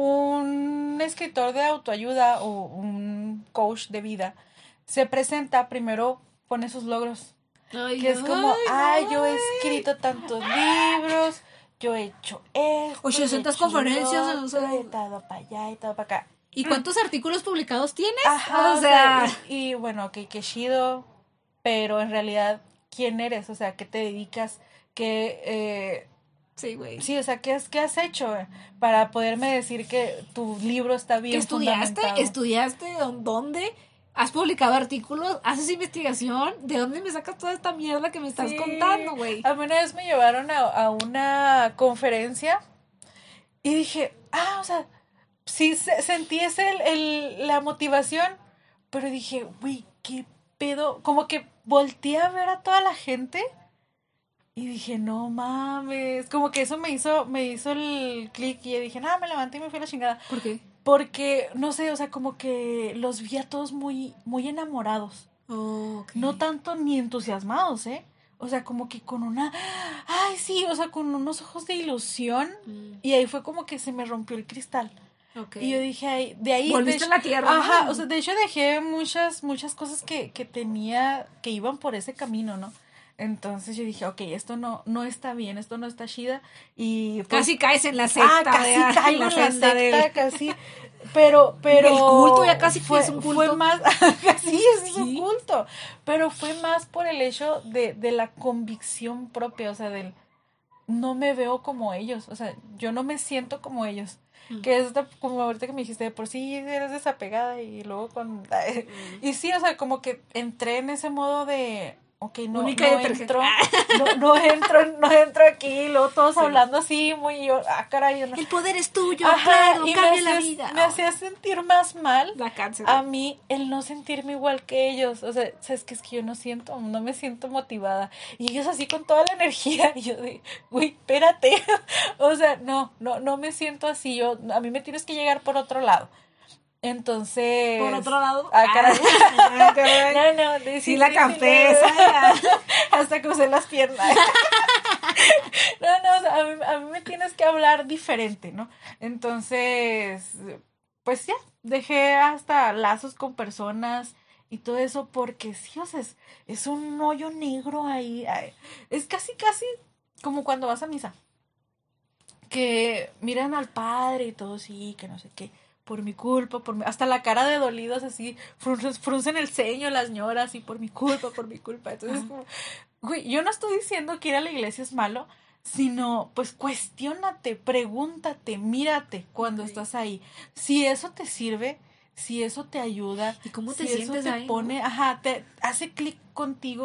un escritor de autoayuda o un coach de vida se presenta, primero pone sus logros. Ay, Que es como, ay, yo he ay. escrito tantos libros, yo he hecho esto, ochocientas he hecho conferencias, lo o sea. otro, he estado para allá y todo para acá. ¿Y cuántos artículos publicados tienes? Ajá, o sea, y, y bueno, ok, qué chido, pero en realidad, ¿quién eres? O sea, ¿qué te dedicas? ¿Qué, eh, sí, güey. sí, o sea, ¿qué has, qué has hecho eh, para poderme decir que tu libro está ¿Qué bien estudiaste? fundamentado? ¿Estudiaste? ¿Dónde? ¿Has publicado artículos? ¿Haces investigación? ¿De dónde me sacas toda esta mierda que me estás Sí. contando, güey? A mí una vez me llevaron a, a una conferencia y dije, ah, o sea, sí se- sentí ese el, el- la motivación, pero dije, güey, qué pedo, como que volteé a ver a toda la gente y dije, no mames, como que eso me hizo, me hizo el clic y dije, nada, me levanté y me fui a la chingada, ¿Por qué? porque, no sé, o sea, como que los vi a todos muy, muy enamorados, Oh, ok. no tanto ni entusiasmados, ¿eh? O sea, como que con una, ay, sí, o sea, con unos ojos de ilusión. Mm, Y ahí fue como que se me rompió el cristal. ok. Y yo dije, ay, de ahí... Volviste de a la tierra, Ajá, ¿no? o sea, de hecho dejé muchas, muchas cosas que, que tenía, que iban por ese camino, ¿no? Entonces yo dije, ok, esto no, no está bien, esto no está chida. Y pues, Casi caes en la secta. ah, casi ¿verdad? caigo en la senda del- secta, casi. Pero, pero... El culto ya casi que fue, es un culto. Fue más, casi es Sí. un culto. Pero fue más por el hecho de, de la convicción propia, o sea, del... No me veo como ellos, o sea, yo no me siento como ellos. Mm. Que es esta- como ahorita que me dijiste, de por sí eres desapegada y luego con... Y sí, o sea, como que entré en ese modo de... Ok, no, Única y no detergente. entro, no, no entro, no entro aquí, y luego todos hablando así, muy, yo, ah, caray, yo no. El poder es tuyo, Ajá, claro, y cambia me la hacía, vida. me hacía sentir más mal La cáncer. a mí el no sentirme igual que ellos, o sea, sabes que es que yo no siento, no me siento motivada, y ellos así con toda la energía, y yo de, güey, espérate, o sea, no, no, no me siento así, yo, a mí me tienes que llegar por otro lado. Entonces... Por otro lado. Ah, caray. Ah, caray. No, no, de- Sí, la sí, café, sí, esa. hasta crucé las piernas. No, no, o sea, a mí, a mí me tienes que hablar diferente, ¿no? Entonces, pues ya, dejé hasta lazos con personas y todo eso porque sí, o sea, es, es un hoyo negro ahí. Ay, es casi, casi como cuando vas a misa. Que miran al padre y todo, sí, que no sé qué. Por mi culpa, por mi... hasta la cara de dolidos así, frun- fruncen el ceño las ñoras y por mi culpa, por mi culpa. Entonces, Ajá. como, güey, yo no estoy diciendo que ir a la iglesia es malo, sino pues cuestiónate, pregúntate, mírate cuando Ok. estás ahí. Si eso te sirve, si eso te ayuda, ¿Y cómo si te sientes eso te ahí, no? pone, ajá, te hace clic contigo,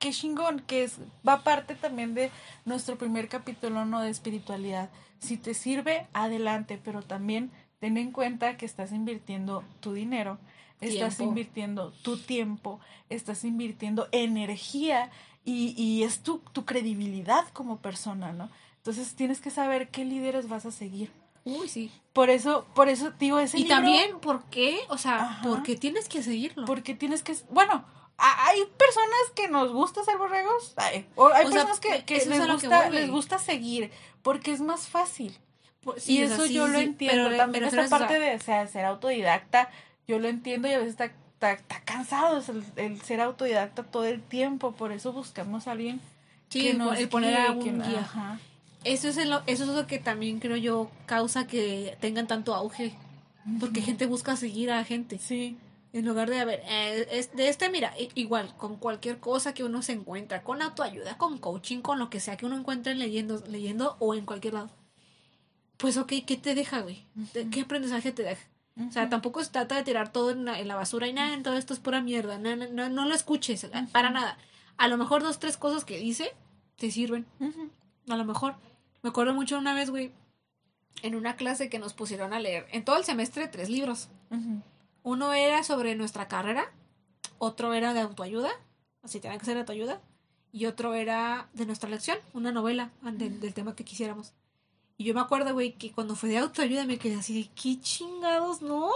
qué chingón, que es, va parte también de nuestro primer capítulo, ¿no? De espiritualidad. Si te sirve, adelante, pero también ten en cuenta que estás invirtiendo tu dinero, estás Tiempo. invirtiendo tu tiempo, estás invirtiendo energía y, y es tu, tu credibilidad como persona, ¿no? Entonces tienes que saber qué líderes vas a seguir. Uy, sí. Por eso, por eso digo, ese Y libro... también, ¿por qué? O sea, Ajá. ¿por qué tienes que seguirlo? Porque tienes que... Bueno, a- hay personas que nos gusta ser borregos. Hay, o hay O sea, personas que, que eso es les a lo que gusta, voy, güey. les gusta seguir porque es más fácil. Por- sí, Y o sea, eso sí, yo lo sí, entiendo. pero También me esta refiero a eso, o parte sea, de o sea, ser autodidacta, yo lo entiendo y a veces está, está, está cansado es el, el ser autodidacta todo el tiempo. Por eso buscamos a alguien sí, que el, nos el poner a guíe, un que- guía. ajá. Eso es, lo, eso es lo que también creo yo causa que tengan tanto auge. Porque gente busca seguir a gente. Sí. En lugar de, a ver, eh, es, de este, mira, i- igual, con cualquier cosa que uno se encuentra, con autoayuda, con coaching, con lo que sea que uno encuentre leyendo, leyendo o en cualquier lado. Pues, ok, ¿qué te deja, güey? ¿De- ¿Qué aprendizaje te deja? O sea, tampoco se trata de tirar todo en la, en la basura y nada, todo esto es pura mierda. No, no, no, no lo escuches, para nada. A lo mejor dos, tres cosas que dice te sirven. Ujú. A lo mejor. Me acuerdo mucho una vez, güey, en una clase que nos pusieron a leer, en todo el semestre, tres libros. Ujú. Uno era sobre nuestra carrera, otro era de autoayuda, así tenía que ser de autoayuda, y otro era de nuestra lección, una novela de- del tema que quisiéramos. Y yo me acuerdo, güey, que cuando fue de autoayuda me quedé así de, ¿qué chingados? No,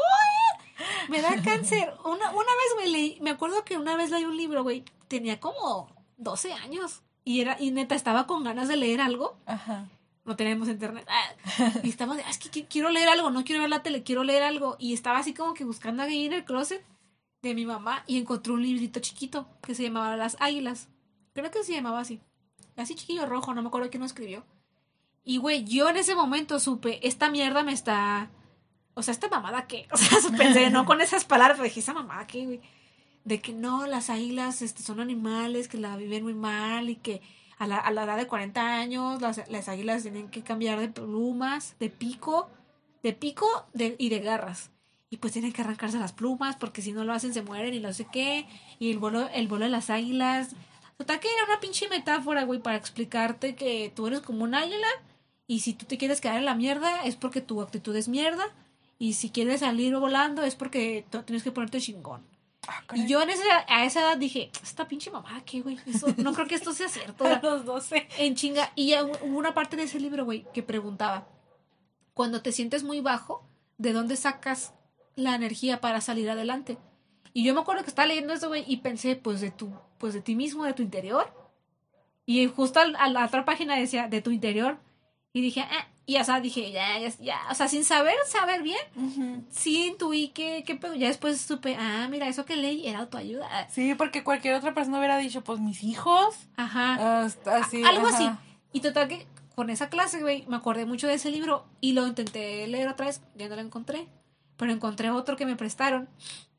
me da cáncer. Una, una vez, güey, leí, me acuerdo que una vez leí un libro, güey, tenía como doce años, y era, y neta, estaba con ganas de leer algo. Ajá. No tenemos internet. Ah, y estaba de, ah, es que qui- quiero leer algo, no quiero ver la tele, quiero leer algo. Y estaba así como que buscando ahí en el closet de mi mamá y encontré un librito chiquito que se llamaba Las Águilas. Creo que se llamaba así. Así chiquillo rojo, no me acuerdo quién lo escribió. Y güey, yo en ese momento supe, esta mierda me está... O sea, ¿esta mamada qué? O sea, pensé, no con esas palabras, pero dije, ¿esa mamada qué, güey? De que no, las águilas este, son animales que la viven muy mal y que a la, a la edad de cuarenta años las, las águilas tienen que cambiar de plumas, de pico, de pico de, y de garras. Y pues tienen que arrancarse las plumas porque si no lo hacen se mueren y no sé qué. Y el vuelo, el vuelo de las águilas. Total que era una pinche metáfora, güey, para explicarte que tú eres como un águila y si tú te quieres quedar en la mierda es porque tu actitud es mierda. Y si quieres salir volando es porque tú tienes que ponerte chingón. Ah, Y caray. yo en esa, a esa edad dije, esta pinche mamá, ¿qué, güey? Eso, no creo que esto sea cierto. A los doce. En chinga. Y ya hubo una parte de ese libro, güey, que preguntaba, cuando te sientes muy bajo, ¿de dónde sacas la energía para salir adelante? Y yo me acuerdo que estaba leyendo eso, güey, y pensé, pues de tu, pues de ti mismo, de tu interior. Y justo al- a la otra página decía, de tu interior. Y dije, ah, y o sea, dije, ya, ya, ya, o sea, sin saber, saber bien, Ujú. sí intuí que, que pedo. Ya después supe, ah, mira, eso que leí era autoayuda. Sí, porque cualquier otra persona hubiera dicho, pues mis hijos. Ajá. Hasta así. A- algo ajá. así. Y total que con esa clase, güey, me acordé mucho de ese libro y lo intenté leer otra vez, ya no lo encontré. Pero encontré otro que me prestaron.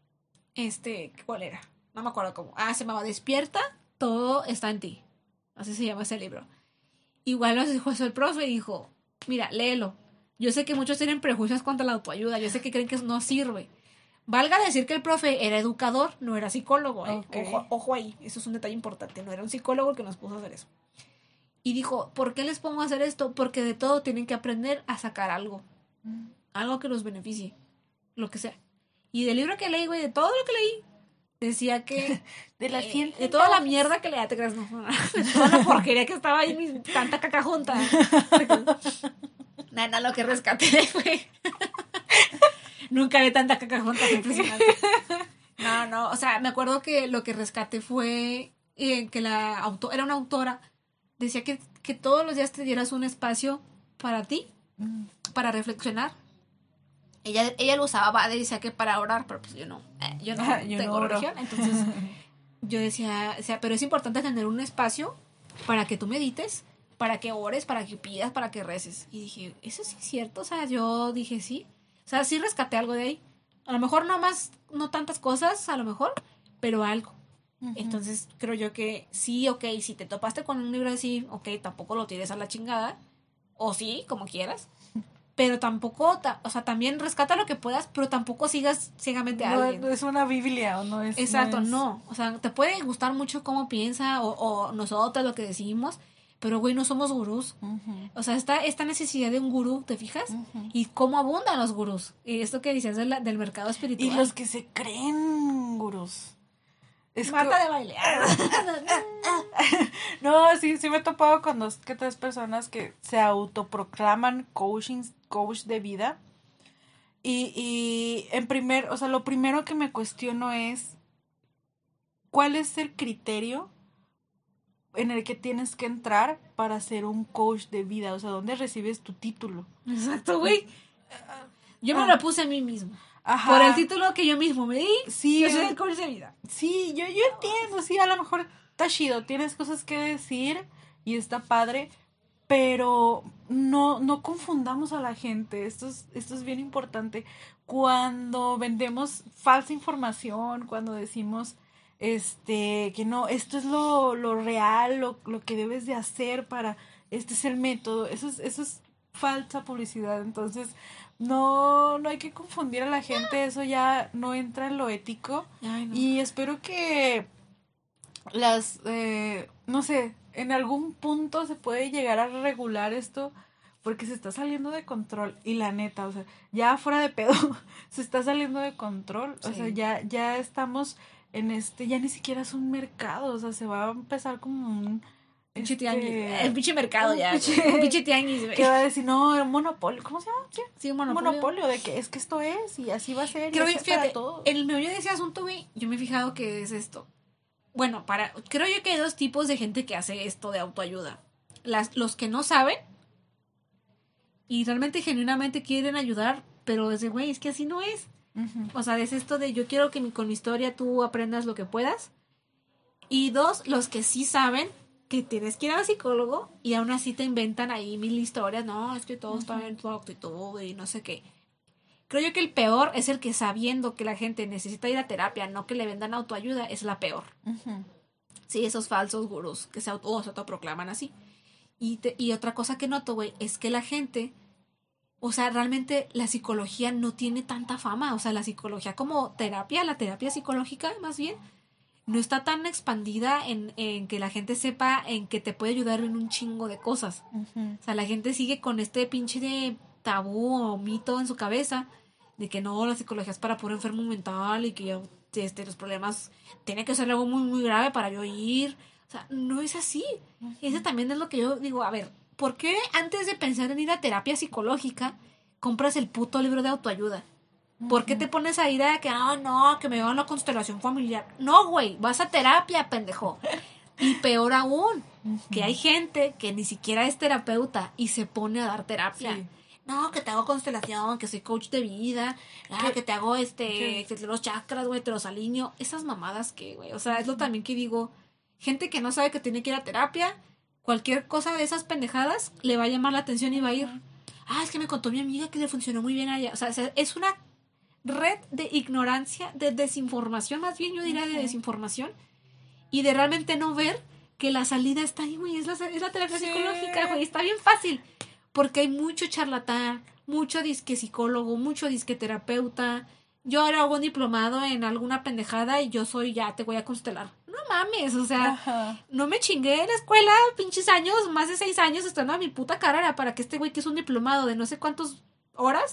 Este, ¿cuál era? No me acuerdo cómo. Ah, se llamaba Despierta, todo está en ti. Así se llama ese libro. Igual nos dijo eso el profe y dijo, mira, léelo. Yo sé que muchos tienen prejuicios contra la autoayuda, yo sé que creen que eso no sirve. Valga decir que el profe era educador, no era psicólogo. ¿eh? Ok. Ojo, ojo ahí, eso es un detalle importante, no era un psicólogo el que nos puso a hacer eso. Y dijo, ¿por qué les pongo a hacer esto? Porque de todo tienen que aprender a sacar algo. Algo que los beneficie. Lo que sea. Y del libro que leí, güey, de todo lo que leí, decía que... De las eh, cien de toda la centavos. mierda que leía, te creas, no. De toda la porquería que estaba ahí, mis- tanta caca junta. Nada, lo que rescaté fue... Nunca vi tanta caca junta, fue impresionante. No, no, o sea, me acuerdo que lo que rescaté fue eh, que la auto era una autora, decía que, que todos los días te dieras un espacio para ti, Mm. para reflexionar. Ella, ella lo usaba, decía que para orar, pero pues yo no, eh, yo no Yo tengo no oro. religión, entonces yo decía, o sea, pero es importante tener un espacio para que tú medites, para que ores, para que pidas, para que reces. Y dije, eso sí es cierto, o sea, yo dije sí, o sea, sí rescaté algo de ahí. A lo mejor no más, no tantas cosas, a lo mejor, pero algo. Ujú. Entonces creo yo que sí, ok, si te topaste con un libro así, ok, tampoco lo tires a la chingada, o sí, como quieras, pero tampoco, ta- o sea, también rescata lo que puedas, pero tampoco sigas ciegamente a No, alguien. no es una Biblia o no es... Exacto, no. es- no. O sea, te puede gustar mucho cómo piensa o, o nosotros lo que decimos, pero güey, no somos gurús. Ujú, O sea, esta, esta necesidad de un gurú, ¿te fijas? ujú. Y cómo abundan los gurús. Y esto que decías de la- del mercado espiritual. Y los que se creen gurús. Es Marta que- de baile. No, sí, sí me he topado con dos que tres personas que se autoproclaman coaching, coach de vida. Y, y en primer, o sea, lo primero que me cuestiono es ¿cuál es el criterio en el que tienes que entrar para ser un coach de vida? O sea, ¿dónde recibes tu título? Exacto, güey. Yo me Ah. lo puse a mí mismo. Ajá. Por el título que yo mismo me di, Sí, yo soy eh. el coach de vida. Sí, yo, yo entiendo, sí, a lo mejor está chido, tienes cosas que decir y está padre, pero no, no confundamos a la gente, esto es, esto es bien importante. Cuando vendemos falsa información, cuando decimos este que no, esto es lo, lo real, lo, lo que debes de hacer para, este es el método, eso es, eso es falsa publicidad, entonces no, no hay que confundir a la gente, eso ya no entra en lo ético. Ay, no. Y espero que las, eh, no sé, en algún punto se puede llegar a regular esto porque se está saliendo de control. Y la neta, o sea, ya fuera de pedo, se está saliendo de control. O Sí. sea, ya, ya estamos en este, ya ni siquiera es un mercado, o sea, se va a empezar como un... Pinche este, tianguis. El pinche mercado un ya. pinche- güey. Un pinche tianguis, güey. que va a decir, no, un monopolio, ¿cómo se llama? Sí, Sí, un un monopolio. monopolio de que es que esto es y así va a ser y Creo así que, es para fíjate, todos. el meollo de ese asunto, güey, yo me he fijado que es esto. Bueno, para, creo yo que hay dos tipos de gente que hace esto de autoayuda. Las, los que no saben y realmente genuinamente quieren ayudar, pero es de, güey, es que así no es. Ujú. O sea, es esto de yo quiero que mi, con mi historia tú aprendas lo que puedas. Y dos, los que sí saben que tienes que ir al psicólogo y aún así te inventan ahí mil historias. No, es que todo está en tu actitud y no sé qué. Creo yo que el peor es el que sabiendo que la gente necesita ir a terapia, no que le vendan autoayuda, es la peor. Ujú. Sí, esos falsos gurús que se, auto, o se autoproclaman así. Y, te, y otra cosa que noto, güey, es que la gente, o sea, realmente la psicología no tiene tanta fama. O sea, la psicología como terapia, la terapia psicológica más bien, no está tan expandida en, en que la gente sepa en que te puede ayudar en un chingo de cosas. Ujú. O sea, la gente sigue con este pinche de tabú o mito en su cabeza de que no, la psicología es para puro enfermo mental y que yo, este, los problemas tiene que ser algo muy, muy grave para yo ir. O sea, no es así. Uh-huh. Ese también es lo que yo digo, a ver, ¿por qué antes de pensar en ir a terapia psicológica compras el puto libro de autoayuda? ¿Por qué te pones a ir a que, ah, oh, no, que me va a la constelación familiar? No, güey, vas a terapia, pendejo. Y peor aún, uh-huh. que hay gente que ni siquiera es terapeuta y se pone a dar terapia. Sí. No, que te hago constelación, que soy coach de vida, ah, que te hago este, que los chakras, güey, te los alineo. Esas mamadas que, güey, o sea, es lo también que digo, gente que no sabe que tiene que ir a terapia, cualquier cosa de esas pendejadas le va a llamar la atención y va a ir. Uh-huh. Ah, es que me contó mi amiga que le funcionó muy bien allá. O sea, es una red de ignorancia, de desinformación, más bien yo diría de desinformación, y de realmente no ver que la salida está ahí, güey, es la, es la terapia sí. psicológica, güey, está bien fácil, porque hay mucho charlatán, mucho disque psicólogo, mucho disque terapeuta. Yo ahora hago un diplomado en alguna pendejada y yo soy, ya te voy a constelar. No mames, o sea, ajá. No me chingué en la escuela, pinches años, más de seis años estudiando a mi puta carrera para que este güey que es un diplomado de no sé cuántas horas,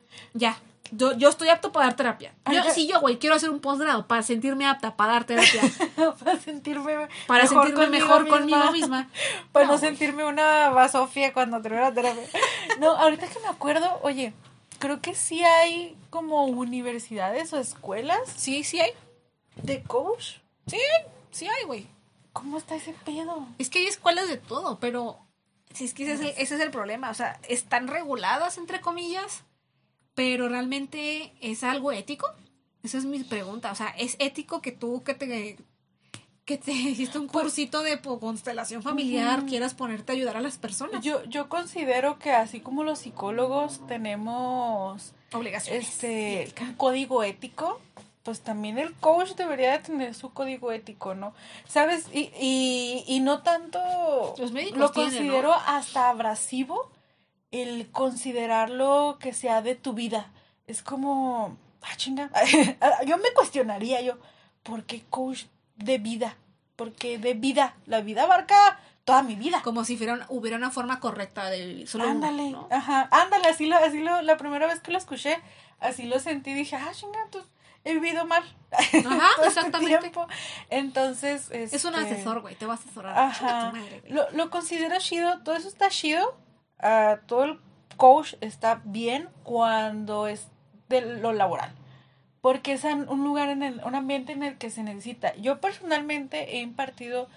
ya. Yo, yo estoy apto para dar terapia. Yo, sí, yo, güey, quiero hacer un posgrado para sentirme apta para dar terapia. para sentirme para mejor sentirme conmigo mejor misma. conmigo misma. Para no, no sentirme una basofia cuando termino la terapia. No, ahorita que me acuerdo, oye, creo que sí hay como universidades o escuelas. Sí, sí hay. ¿De coach? Sí, sí hay, güey. ¿Cómo está ese pedo? Es que hay escuelas de todo, pero si es que ese es, el, ese es el problema. O sea, están reguladas, entre comillas, pero realmente es algo ético. Esa es mi pregunta. O sea, ¿es ético que tú que te que te hiciste un cursito de constelación familiar uh-huh. quieras ponerte a ayudar a las personas? Yo yo considero que así como los psicólogos tenemos obligaciones, este un código ético, pues también el coach debería de tener su código ético, ¿no? ¿Sabes? Y y, y no tanto los médicos lo tienen, considero ¿no? hasta abrasivo. el considerarlo que sea de tu vida. Es como, ah, chinga, yo me cuestionaría yo, ¿por qué coach de vida? Porque de vida, la vida abarca toda mi vida. Como si fuera, hubiera una forma correcta de vivir. Solo ándale, una, ¿no? Ajá, ándale, así lo, así lo, la primera vez que lo escuché, así lo sentí, dije, ah, chinga, entonces he vivido mal. Ajá, exactamente. Este Entonces, este... es un asesor, güey, te va a asesorar. Ajá. Tu madre, lo, lo considero chido, todo eso está chido, uh, todo el coach está bien cuando es de lo laboral. Porque es un lugar, en el, un ambiente en el que se necesita. Yo personalmente he impartido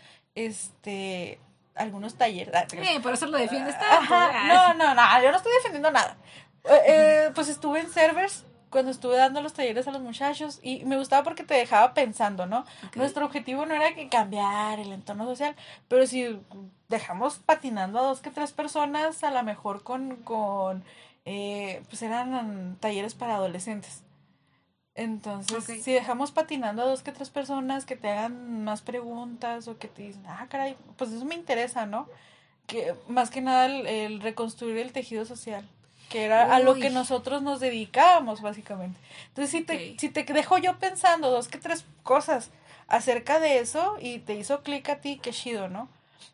este algunos talleres. Eh, por eso lo defiendes tanto. Ajá, no, no, no, yo no estoy defendiendo nada. Eh, eh, pues estuve en servers cuando estuve dando los talleres a los muchachos y me gustaba porque te dejaba pensando, ¿no? Okay. Nuestro objetivo no era que cambiar el entorno social, pero si dejamos patinando a dos que tres personas, a lo mejor con, con eh, pues eran talleres para adolescentes. Entonces, okay. si dejamos patinando a dos que tres personas que te hagan más preguntas o que te dicen, ah, caray, pues eso me interesa, ¿no? Que más que nada el, el reconstruir el tejido social, que era Uy. a lo que nosotros nos dedicábamos, básicamente. Entonces, si te, okay. si te dejo yo pensando dos que tres cosas acerca de eso y te hizo clic a ti, qué chido, ¿no?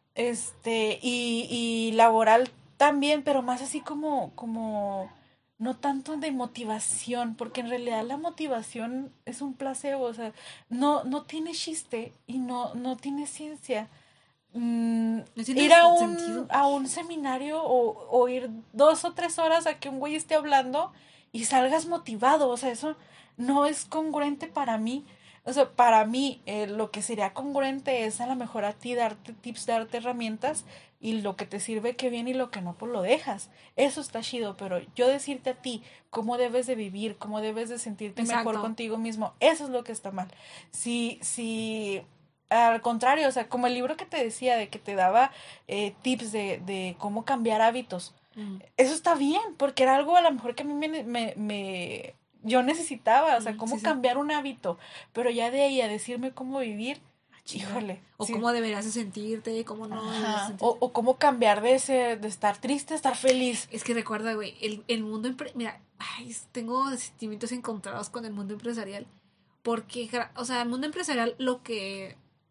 Este, y, y laboral también, pero más así como, como... no tanto de motivación, porque en realidad la motivación es un placebo, o sea, no, no tiene chiste y no, no tiene ciencia. Mm, ¿No ir a un, a un seminario o, o ir dos o tres horas a que un güey esté hablando y salgas motivado, o sea, eso no es congruente para mí. O sea, para mí eh, lo que sería congruente es a lo mejor a ti darte tips, darte herramientas y lo que te sirve que bien y lo que no, pues lo dejas. Eso está chido, pero yo decirte a ti cómo debes de vivir, cómo debes de sentirte Exacto. mejor contigo mismo, eso es lo que está mal. Si, si, al contrario, o sea, como el libro que te decía de que te daba eh, tips de, de cómo cambiar hábitos, mm. eso está bien, porque era algo a lo mejor que a mí me... me, me yo necesitaba, o sea, cómo sí, cambiar sí. un hábito, pero ya de ahí a decirme cómo vivir, híjole. O sí. cómo deberías de sentirte, cómo no. Sentirte. O, o cómo cambiar de ese, de estar triste a estar feliz. Es que recuerda, güey, el, el mundo, empre- mira, ay, tengo sentimientos encontrados con el mundo empresarial, porque, o sea, el mundo empresarial lo que,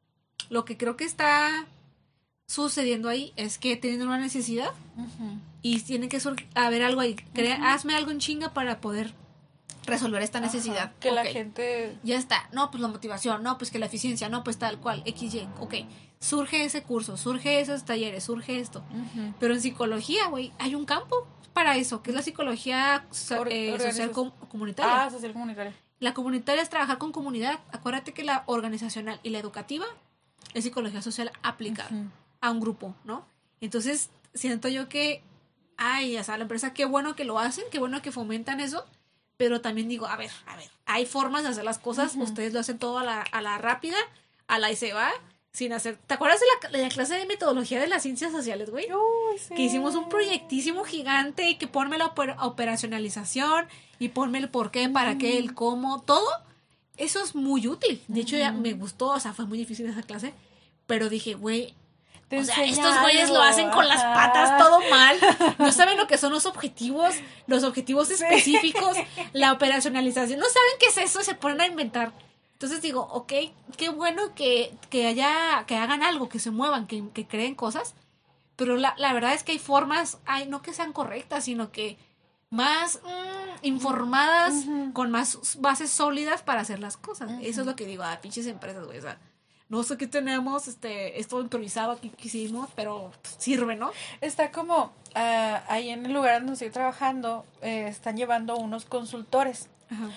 lo que creo que está sucediendo ahí es que tienen una necesidad uh-huh. y tienen que sur- haber algo ahí, Crea, uh-huh. hazme algo en chinga para poder resolver esta necesidad. Ajá, que okay. la gente... Ya está. No, pues la motivación. No, pues que la eficiencia. No, pues tal cual. equis y. Ok. Surge ese curso. Surge esos talleres. Surge esto. Uh-huh. Pero en psicología, güey, hay un campo para eso, que es la psicología so, Or- eh, social com- comunitaria. Ah, social comunitaria. La comunitaria es trabajar con comunidad. Acuérdate que la organizacional y la educativa es psicología social aplicada uh-huh. a un grupo, ¿no? Entonces, siento yo que, ay, o sea, la empresa, qué bueno que lo hacen, qué bueno que fomentan eso. Pero también digo, a ver, a ver, hay formas de hacer las cosas, uh-huh. ustedes lo hacen todo a la, a la rápida, a la y se va, sin hacer... ¿Te acuerdas de la, de la clase de metodología de las ciencias sociales, güey? Uy, sí. Que hicimos un proyectísimo gigante y que ponme la oper- operacionalización y ponme el por qué, para uh-huh. qué, el cómo, todo. Eso es muy útil. De uh-huh. hecho, ya me gustó, o sea, fue muy difícil esa clase, pero dije, güey... Te o sea, estos güeyes lo hacen con las patas todo mal. No saben lo que son los objetivos, los objetivos específicos, sí. la operacionalización. No saben qué es eso, se ponen a inventar. Entonces digo, ok, qué bueno que, que haya, que hagan algo, que se muevan, que, que creen cosas. Pero la, la verdad es que hay formas, ay, no que sean correctas, sino que más mmm, informadas, uh-huh. con más bases sólidas para hacer las cosas. Uh-huh. Eso es lo que digo, ah, pinches empresas, güey, o sea. No sé qué tenemos, este, esto improvisado aquí que hicimos, pero sirve, ¿no? Está como, uh, ahí en el lugar donde estoy trabajando, eh, están llevando unos consultores Ajá.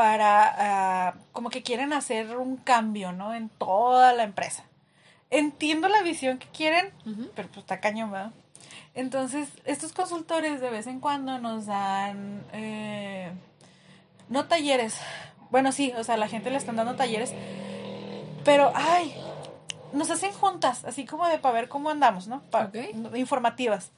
para, uh, como que quieren hacer un cambio, ¿no? En toda la empresa. Entiendo la visión que quieren, uh-huh. pero pues está cañón, ¿verdad? Entonces, estos consultores de vez en cuando nos dan, eh, no talleres, bueno, sí, o sea, a la gente le están dando talleres, pero, ay, nos hacen juntas, así como de para ver cómo andamos, ¿no? Pa- okay. Informativas.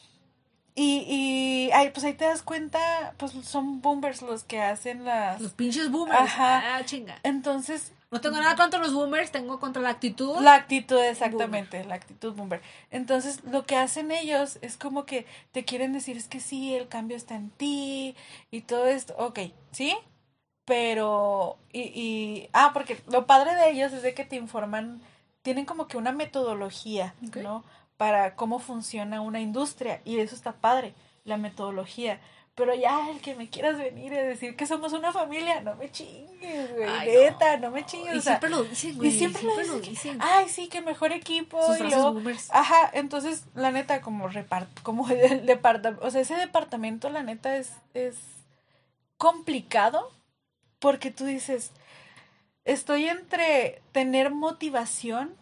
Y, y, ay, pues ahí te das cuenta, pues son boomers los que hacen las... Los pinches boomers. Ajá. Ah, chinga. Entonces... No tengo nada contra los boomers, tengo contra la actitud. La actitud, exactamente, boomer. La actitud boomer. Entonces, lo que hacen ellos es como que te quieren decir, es que sí, el cambio está en ti y todo esto. Ok, ¿sí? Pero, y, y, ah, porque lo padre de ellos es de que te informan, tienen como que una metodología, okay. ¿no? Para cómo funciona una industria, y eso está padre, la metodología. Pero ya el que me quieras venir a decir que somos una familia, no me chingues, güey, Ay, neta, no. no me chingues. Y o sea, siempre lo dicen, güey. Y siempre, siempre lo, lo dicen. dicen. Ay, sí, que mejor equipo. Sus y luego, boomers. Ajá, entonces, la neta, como repart, como el departamento, o sea, ese departamento, la neta, es, es complicado, porque tú dices, estoy entre tener motivación,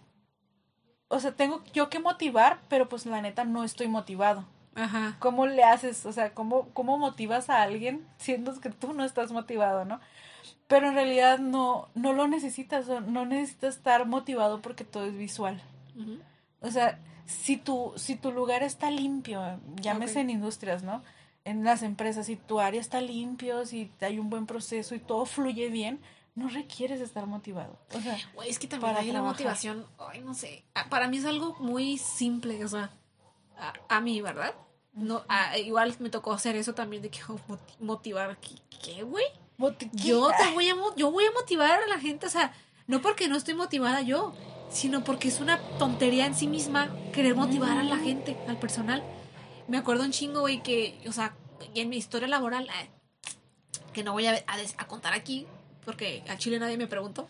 o sea, tengo yo que motivar, pero pues la neta no estoy motivado. Ajá. ¿Cómo le haces? O sea, ¿cómo, cómo motivas a alguien siendo que tú no estás motivado, ¿no? Pero en realidad no, no lo necesitas, no necesitas estar motivado porque todo es visual. Uh-huh. O sea, si tu, si tu lugar está limpio, llámese okay. en industrias, ¿no? En las empresas, si tu área está limpio, si hay un buen proceso y todo fluye bien, no requieres estar motivado. O sea, güey, es que también hay la motivación, ay, no sé, para mí es algo muy simple, o sea, a, a mí, ¿verdad? No, a, igual me tocó hacer eso también de que motivar, ¿qué, güey? Yo te voy a yo voy a motivar a la gente, o sea, no porque no estoy motivada yo, sino porque es una tontería en sí misma querer motivar a la gente, al personal. Me acuerdo un chingo, güey, que, o sea, en mi historia laboral, eh, que no voy a, a, a contar aquí, porque a Chile nadie me preguntó.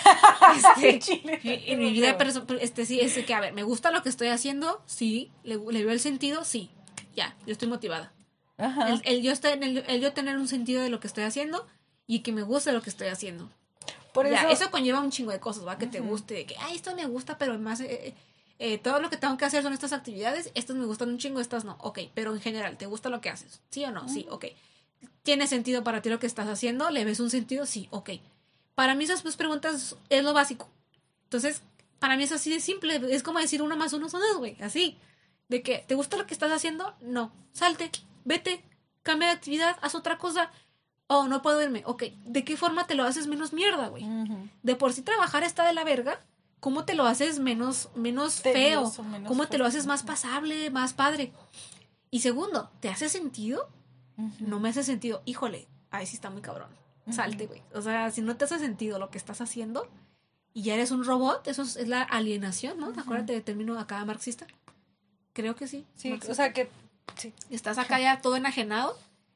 Este, Chile, en mi vida, pero este sí, es que, a ver, ¿me gusta lo que estoy haciendo? Sí. ¿Le, le veo el sentido? Sí. Ya, yo estoy motivada. Ajá. El, el, yo estoy, el, el yo tener un sentido de lo que estoy haciendo y que me guste lo que estoy haciendo. Por ya, eso, eso conlleva un chingo de cosas, ¿va? Que uh-huh. te guste, que, ay, esto me gusta, pero además, eh, eh, todo lo que tengo que hacer son estas actividades, estas me gustan un chingo, estas no. Ok, pero en general, ¿te gusta lo que haces? ¿Sí o no? Uh-huh. Sí, ok. ¿Tiene sentido para ti lo que estás haciendo? ¿Le ves un sentido? Sí, ok. Para mí esas dos preguntas es lo básico. Entonces, para mí es así de simple. Es como decir uno más uno son dos, güey. Así. De que, ¿te gusta lo que estás haciendo? No. Salte, vete, cambia de actividad, haz otra cosa. Oh, no puedo irme. Ok. ¿De qué forma te lo haces menos mierda, güey? Uh-huh. De por sí trabajar está de la verga. ¿Cómo te lo haces menos, menos feo? Menos ¿Cómo te lo haces más pasable, más padre? Y segundo, ¿te hace sentido? Uh-huh. No me hace sentido. Híjole, ahí sí está muy cabrón. Uh-huh. Salte, güey. O sea, si no te hace sentido lo que estás haciendo y ya eres un robot, eso es, es la alienación, ¿no? Uh-huh. Acuérdate del término acá marxista. Creo que sí. Sí, marxista. O sea que... Sí. Estás acá ya todo enajenado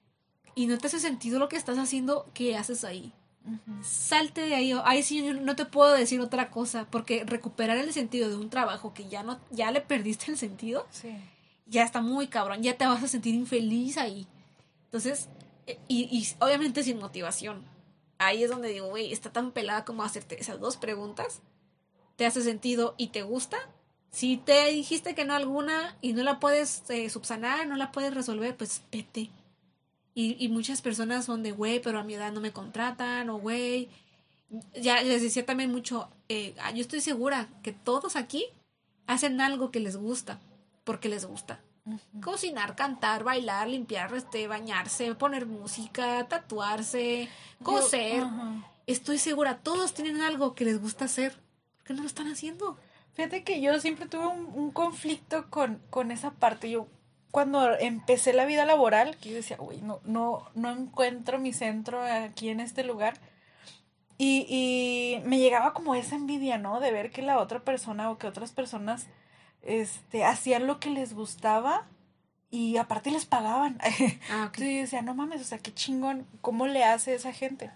y no te hace sentido lo que estás haciendo, ¿qué haces ahí? Uh-huh. Salte de ahí. Ahí sí no te puedo decir otra cosa, porque recuperar el sentido de un trabajo que ya no ya le perdiste el sentido, sí. ya está muy cabrón, ya te vas a sentir infeliz ahí. Entonces, y, y obviamente sin motivación. Ahí es donde digo, güey, está tan pelada como hacerte esas dos preguntas. ¿Te hace sentido y te gusta? Si te dijiste que no alguna y no la puedes eh, subsanar, no la puedes resolver, pues vete. Y, y muchas personas son de, güey, pero a mi edad no me contratan, o güey. Ya les decía también mucho, eh, yo estoy segura que todos aquí hacen algo que les gusta, porque les gusta. Uh-huh. Cocinar, cantar, bailar, limpiar, este, bañarse, poner música, tatuarse, coser. Yo, uh-huh. Estoy segura, todos tienen algo que les gusta hacer. ¿Por qué no lo están haciendo? Fíjate que yo siempre tuve un, un conflicto con, con esa parte. Yo cuando empecé la vida laboral, que yo decía, güey, no, no, no encuentro mi centro aquí en este lugar. Y, y me llegaba como esa envidia, ¿no? De ver que la otra persona o que otras personas este, hacían lo que les gustaba y aparte les pagaban. Ah, okay. Entonces yo decía, no mames, o sea, qué chingón, ¿cómo le hace esa gente?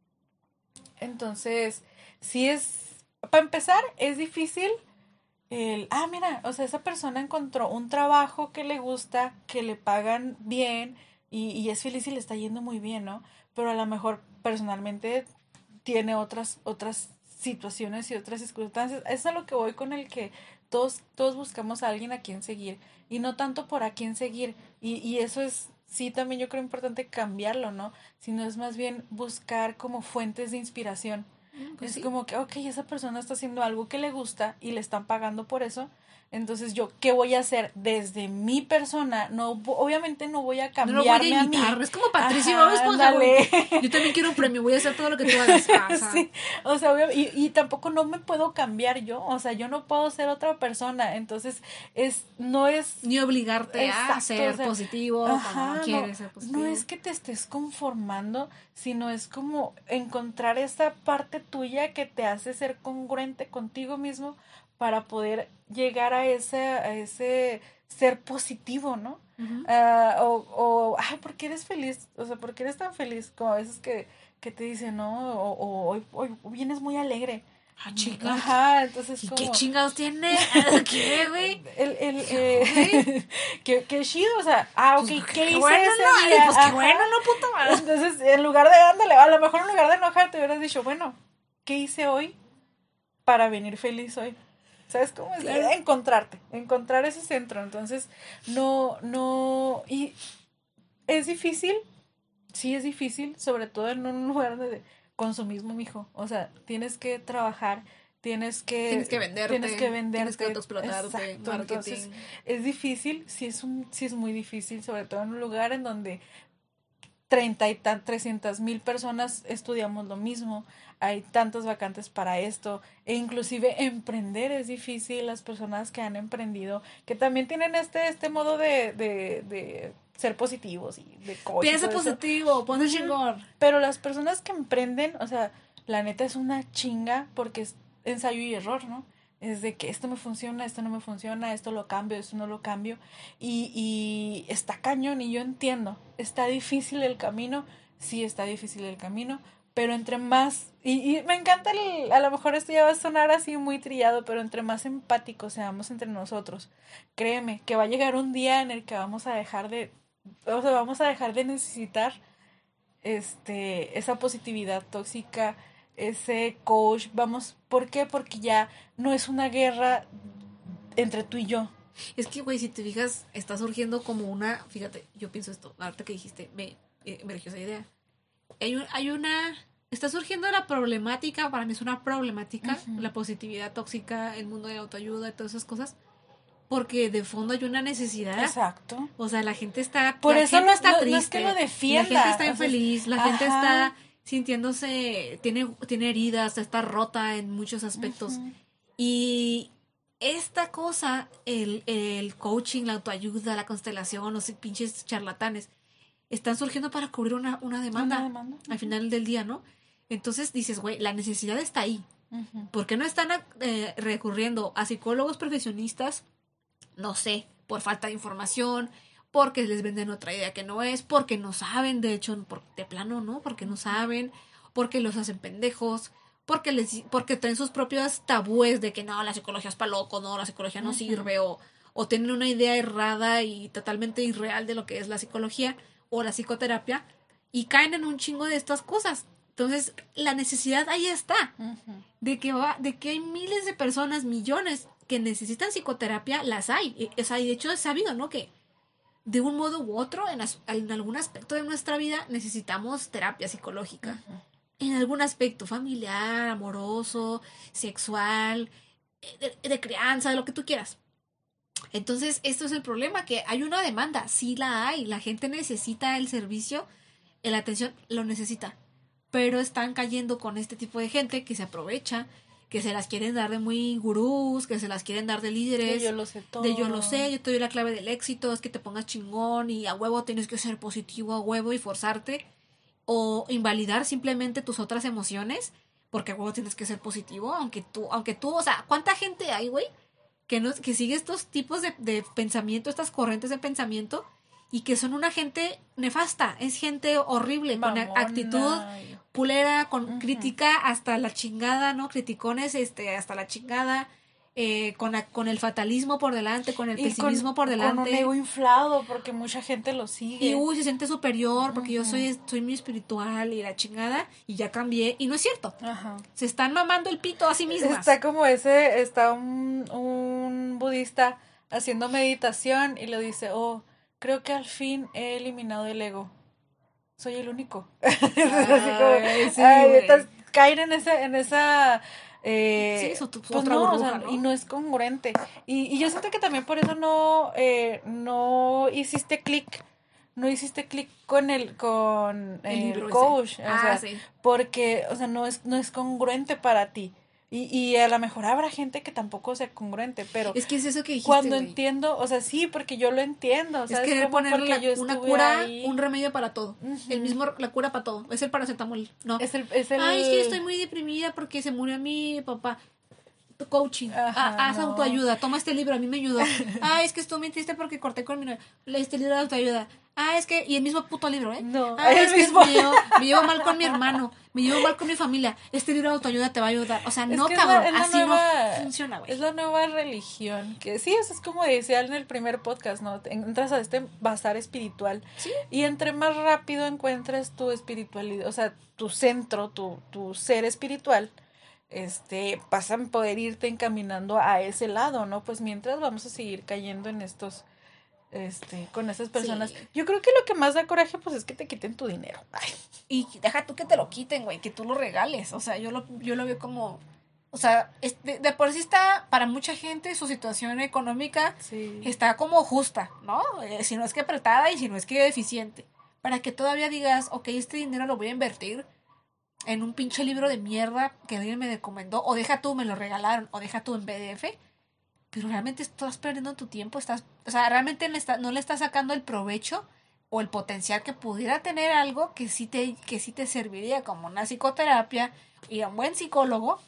Entonces, sí es, para empezar, es difícil el, ah, mira, o sea, esa persona encontró un trabajo que le gusta, que le pagan bien y, y es feliz y le está yendo muy bien, ¿no? Pero a lo mejor personalmente tiene otras, otras situaciones y otras circunstancias. Eso es a lo que voy con el que todos, todos buscamos a alguien a quien seguir y no tanto por a quién seguir. Y, y eso es, sí, también yo creo importante cambiarlo, ¿no? Sino es más bien buscar como fuentes de inspiración. Pues es sí. como que, ok, esa persona está haciendo algo que le gusta y le están pagando por eso. Entonces, yo, ¿qué voy a hacer desde mi persona? No, obviamente no voy a cambiarme no lo voy a imitar. a mí. Es como Patricio, Ajá, vamos con ándale. Yo también quiero un premio, voy a hacer todo lo que tú hagas. Ah, o sea, Sí, o sea, obvio- y, y tampoco no me puedo cambiar yo, o sea, yo no puedo ser otra persona, entonces, es, no es... ni obligarte Exacto, a ser o sea, positivo ajá, cuando no no, quieres ser positivo. no es que te estés conformando, sino es como encontrar esa parte tuya que te hace ser congruente contigo mismo para poder llegar a ese, a ese ser positivo, ¿no? Ujú. Ah, o, o, ay, ¿por qué eres feliz? O sea, ¿por qué eres tan feliz? Como a veces que, que te dicen, ¿no? O, o hoy, hoy vienes muy alegre. Ah, chica. Ajá, entonces ¿Y como... qué chingados tiene? ¿Qué, güey? El, el, eh, qué, qué chido, o sea, ah, ok, Pues, ¿qué, qué hice bueno, ese ¿no? día? Pues qué Ajá. bueno, no, puta madre. Entonces, en lugar de, ándale, a lo mejor en lugar de enojarte hubieras dicho, bueno, ¿qué hice hoy para venir feliz hoy? ¿Sabes cómo es? Claro. Encontrarte, encontrar ese centro. Entonces, no, no, y es difícil, sí es difícil, sobre todo en un lugar de consumismo, mijo. O sea, tienes que trabajar, tienes que... Tienes que venderte, Tienes que venderte. tienes que autoexplotarte, Exacto, marketing. entonces es difícil, sí es, un, sí es muy difícil, sobre todo en un lugar en donde treinta y tan, trescientas mil personas estudiamos lo mismo, hay tantas vacantes para esto, e inclusive emprender es difícil, las personas que han emprendido, que también tienen este, este modo de, de, de ser positivos y de coach. y Piensa todo eso. positivo, ponte Ujú. chingón. Pero las personas que emprenden, o sea, la neta es una chinga porque es ensayo y error, ¿no? Es de que esto me funciona, esto no me funciona, esto lo cambio, esto no lo cambio. Y, y está cañón y yo entiendo, está difícil el camino, sí está difícil el camino, pero entre más, y, y me encanta, el, a lo mejor esto ya va a sonar así muy trillado, pero entre más empáticos seamos entre nosotros, créeme que va a llegar un día en el que vamos a dejar de, o sea, vamos a dejar de necesitar este, esa positividad tóxica, ese coach, vamos, ¿por qué? Porque ya no es una guerra entre tú y yo. Es que, güey, si te fijas, está surgiendo como una... Fíjate, yo pienso esto, ahorita que dijiste, me, eh, me regió esa idea. Hay, un, hay una... Está surgiendo la problemática, para mí es una problemática, Ujú. la positividad tóxica, el mundo de autoayuda y todas esas cosas, porque de fondo hay una necesidad. Exacto. O sea, la gente está... Por la eso gente no, está no- no triste. es que lo defienda. La gente está o sea, infeliz, la gente ajá. está sintiéndose... Tiene, tiene heridas, está rota en muchos aspectos. Ujú. Y esta cosa, el, el coaching, la autoayuda, la constelación, los pinches charlatanes, están surgiendo para cubrir una, una demanda, Una demanda. al final del día, ¿no? Entonces dices, güey, la necesidad está ahí. Ujú. ¿Por qué no están eh, recurriendo a psicólogos profesionistas? No sé, por falta de información, porque les venden otra idea que no es, porque no saben, de hecho, por, de plano, ¿no? Porque no saben, porque los hacen pendejos, porque les porque traen sus propios tabúes de que no, la psicología es pa' loco, no, la psicología no Ujú. sirve, o, o tienen una idea errada y totalmente irreal de lo que es la psicología o la psicoterapia, y caen en un chingo de estas cosas. Entonces, la necesidad ahí está, Ujú. de que va, de que hay miles de personas, millones, que necesitan psicoterapia, las hay. Y, o sea, y de hecho es sabido, ¿no? Que de un modo u otro, en, as, en algún aspecto de nuestra vida, necesitamos terapia psicológica. Ujú. En algún aspecto, familiar, amoroso, sexual, de, de crianza, de lo que tú quieras. Entonces, esto es el problema, que hay una demanda, sí la hay, la gente necesita el servicio, la atención lo necesita, pero están cayendo con este tipo de gente que se aprovecha, que se las quieren dar de muy gurús, que se las quieren dar de líderes, De yo lo sé todo. de yo lo sé, yo te doy la clave del éxito, es que te pongas chingón y a huevo tienes que ser positivo a huevo y forzarte, o invalidar simplemente tus otras emociones, porque a huevo tienes que ser positivo, aunque tú, aunque tú, o sea, ¿cuánta gente hay, güey? Que, no, que sigue estos tipos de, de pensamiento, estas corrientes de pensamiento, y que son una gente nefasta, es gente horrible, Mamona. con actitud culera, con Ujú. crítica hasta la chingada, ¿no? Criticones, este, hasta la chingada, eh, con, la- con el fatalismo por delante, con el Y pesimismo con, por delante. con un ego inflado, porque mucha gente lo sigue. Y uy, se siente superior porque yo Ujú. soy, soy muy espiritual y la chingada, y ya cambié, y no es cierto. Ajá. Se están mamando el pito a sí mismas. Está como ese, está un, un budista haciendo meditación y le dice, oh, creo que al fin he eliminado el ego. Soy el único. Es así como, Ay, sí, ay, güey. estás caer en esa, en esa eh, sí, su, su pues otra no, burbuja, o sea, ¿no? y no es congruente. Y, y yo siento que también por eso no, eh, no hiciste clic, no hiciste clic con el, con El el libro coach, ese. o Ah, sea, sí. porque, o sea, no es, no es congruente para ti. Y, y a lo mejor habrá gente que tampoco sea congruente, pero Es que es eso que dijiste, cuando güey. entiendo, o sea, sí, porque yo lo entiendo, Es ¿sabes? querer Como ponerle porque la- yo una estuve cura, ahí. un remedio para todo. Ujú. El mismo, la cura para todo. Es el paracetamol, ¿no? Es el, es el... Ay, es que estoy muy deprimida porque se murió mi papá. Coaching, Ajá, ah, haz no. autoayuda, toma este libro, a mí me ayudó. Ah, es que estoy muy triste porque corté con mi novia. Este libro de autoayuda. Ah, es que, y el mismo puto libro, ¿eh? No, ah, el es mismo. que me llevo, me llevo mal con mi hermano, me llevo mal con mi familia. Este libro de autoayuda te va a ayudar. O sea, Es no, que es la- cabrón, es la así nueva- no funciona, güey. Es la nueva religión, que sí, eso es como decía en el primer podcast, ¿no? Entras a este bazar espiritual. Sí. Y entre más rápido encuentres tu espiritualidad, o sea, tu centro, tu, tu ser espiritual, este, vas a poder irte encaminando a ese lado, ¿no? Pues mientras vamos a seguir cayendo en estos, este, con estas personas. Sí. Yo creo que lo que más da coraje, pues, es que te quiten tu dinero. Ay, Y deja tú que te lo quiten, güey, que tú lo regales. O sea, yo lo, yo lo veo como... O sea, es- de, de por sí está, para mucha gente, su situación económica sí. está como justa, ¿no? Eh, si no es que apretada y si no es que deficiente. Para que todavía digas, ok, este dinero lo voy a invertir en un pinche libro de mierda que alguien me recomendó, o deja tú, me lo regalaron, o deja tú en P D F, pero realmente estás perdiendo tu tiempo, estás, o sea, realmente le está- no le estás sacando el provecho o el potencial que pudiera tener algo que sí te, que sí te serviría, como una psicoterapia, ir a un buen psicólogo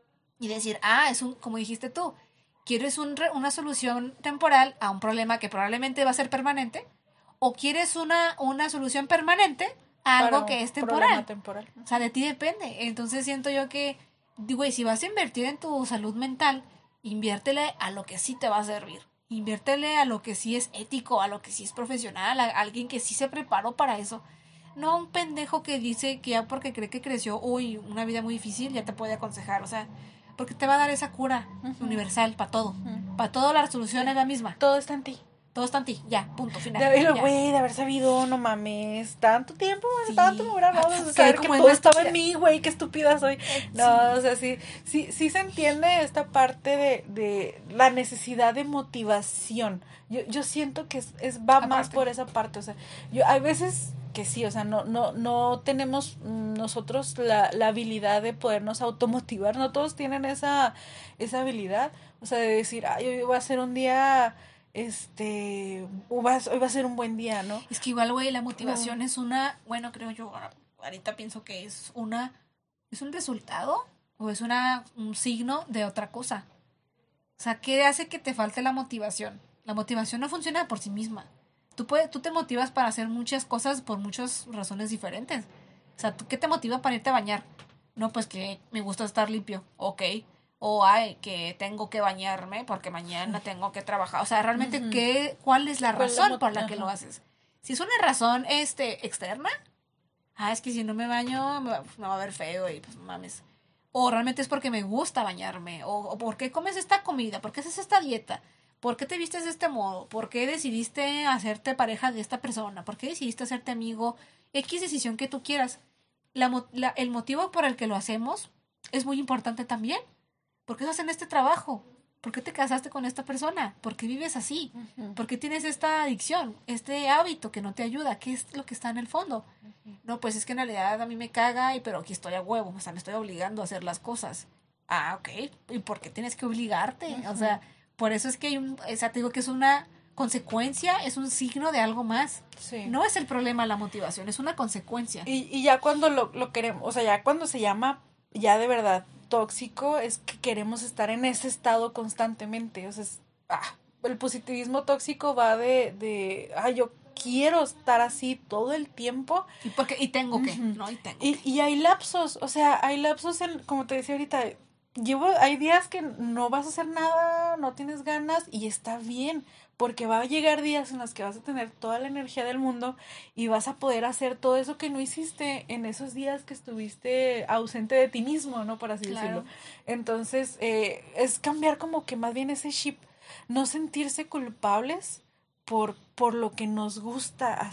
y decir, ah, es un, como dijiste tú, ¿quieres un re- una solución temporal a un problema que probablemente va a ser permanente? ¿O quieres una, una solución permanente a Para algo un que es problema temporal? temporal. O sea, de ti depende. Entonces siento yo que, güey, si vas a invertir en tu salud mental, inviértele a lo que sí te va a servir. Inviértele a lo que sí es ético, a lo que sí es profesional, a alguien que sí se preparó para eso. No a un pendejo que dice que ya porque cree que creció, uy, una vida muy difícil, ya te puede aconsejar. O sea, porque te va a dar esa cura Ujú. universal para todo. Ujú. Para todo la resolución es la misma. Todo está en ti. Todo está en ti. Ya, punto, final. De haberlo, Ya. güey, de haber sabido, no mames, tanto tiempo, Sí. tanto me hubiera hablado Ah, de sí, saber como que es todo más estaba en estúpida. mí, güey, qué estúpida soy. No, o sea, sí, sí, sí se entiende esta parte de, de la necesidad de motivación. Yo, yo siento que es, es va más Aparte. por esa parte, o sea, yo hay veces que sí, o sea, no, no, no tenemos mm, nosotros la, la habilidad de podernos automotivar, no todos tienen esa, esa habilidad, o sea, de decir, ay, hoy va a ser un día, este, hoy va, hoy va a ser un buen día, ¿no? Es que igual, güey, la motivación es una, bueno, creo yo, ahora- ahorita pienso que es una, es un resultado o es una, un signo de otra cosa. O sea, ¿qué hace que te falte la motivación? La motivación no funciona por sí misma. Tú, puedes, tú te motivas para hacer muchas cosas por muchas razones diferentes. O sea, ¿tú qué te motiva para irte a bañar? No, pues que me gusta estar limpio, ok. O, ay, que tengo que bañarme porque mañana tengo que trabajar. O sea, realmente, Ujú. ¿qué, ¿cuál es la ¿Cuál es la razón mot- por la que ajá. lo haces? Si es una razón este, externa, ah, es que si no me baño me va, me va a ver feo y pues mames. O realmente es porque me gusta bañarme. O, o ¿por qué comes esta comida? ¿Por qué haces esta dieta? ¿Por qué te vistes de este modo? ¿Por qué decidiste hacerte pareja de esta persona? ¿Por qué decidiste hacerte amigo? X decisión que tú quieras. La, mo- la- el motivo por el que lo hacemos es muy importante también. ¿Por qué estás en este trabajo? ¿Por qué te casaste con esta persona? ¿Por qué vives así? Ujú. ¿Por qué tienes esta adicción? Este hábito que no te ayuda. ¿Qué es lo que está en el fondo? No, pues es que en realidad a mí me caga, y pero aquí estoy a huevo. O sea, me estoy obligando a hacer las cosas. Ah, ok. ¿Y por qué tienes que obligarte? O sea, por eso es que hay un... O sea, te digo que es una consecuencia, es un signo de algo más. Sí. No es el problema la motivación, es una consecuencia. Y, y ya cuando lo, lo queremos, o sea, ya cuando se llama ya de verdad tóxico, es que queremos estar en ese estado constantemente. O sea, es- ah, el positivismo tóxico va de, de, ah, yo quiero estar así todo el tiempo. Y porque y tengo que, Ujú. ¿no? Y tengo Y, que. y hay lapsos, o sea, hay lapsos en, como te decía ahorita, llevo, hay días que no vas a hacer nada, no tienes ganas y está bien, porque va a llegar días en los que vas a tener toda la energía del mundo y vas a poder hacer todo eso que no hiciste en esos días que estuviste ausente de ti mismo, ¿no? Por así Claro. decirlo. Entonces, eh, es cambiar como que más bien ese chip, no sentirse culpables por, por lo que nos gusta hacer.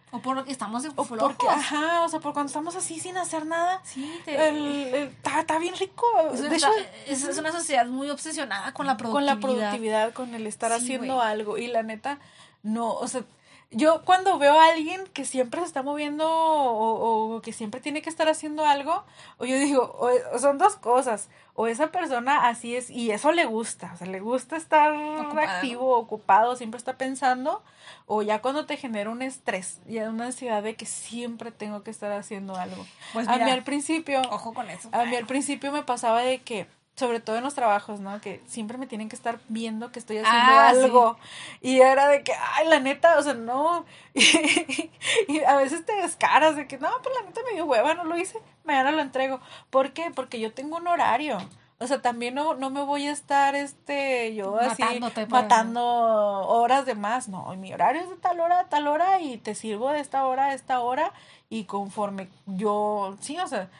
O por lo que estamos o flojos. porque, ajá, o sea, por cuando estamos así sin hacer nada. Sí, te... está bien rico. Es, de una, hecho, es, es una sociedad muy obsesionada con la productividad. Con la productividad, con el estar sí, haciendo güey. algo. Y la neta, no, o sea, yo cuando veo a alguien que siempre se está moviendo o, o que siempre tiene que estar haciendo algo, o yo digo, o, o son dos cosas, o esa persona así es, y eso le gusta, o sea, le gusta estar Ocupada, activo, ¿no? ocupado, siempre está pensando, o ya cuando te genera un estrés, y una ansiedad de que siempre tengo que estar haciendo algo. Pues mira, a mí al principio, ojo con eso. A mí al principio me pasaba de que, sobre todo en los trabajos, ¿no? Que siempre me tienen que estar viendo que estoy haciendo ah, algo. Sí. Y era de que, ay, la neta, o sea, no. Y, y a veces te descaras de que, no, pues la neta me dio hueva, no lo hice, mañana lo entrego. ¿Por qué? Porque yo tengo un horario. O sea, también no, no me voy a estar, este, yo así, matando horas de más. No, mi horario es de tal hora a tal hora y te sirvo de esta hora a esta hora. Y conforme yo, sí, o sea...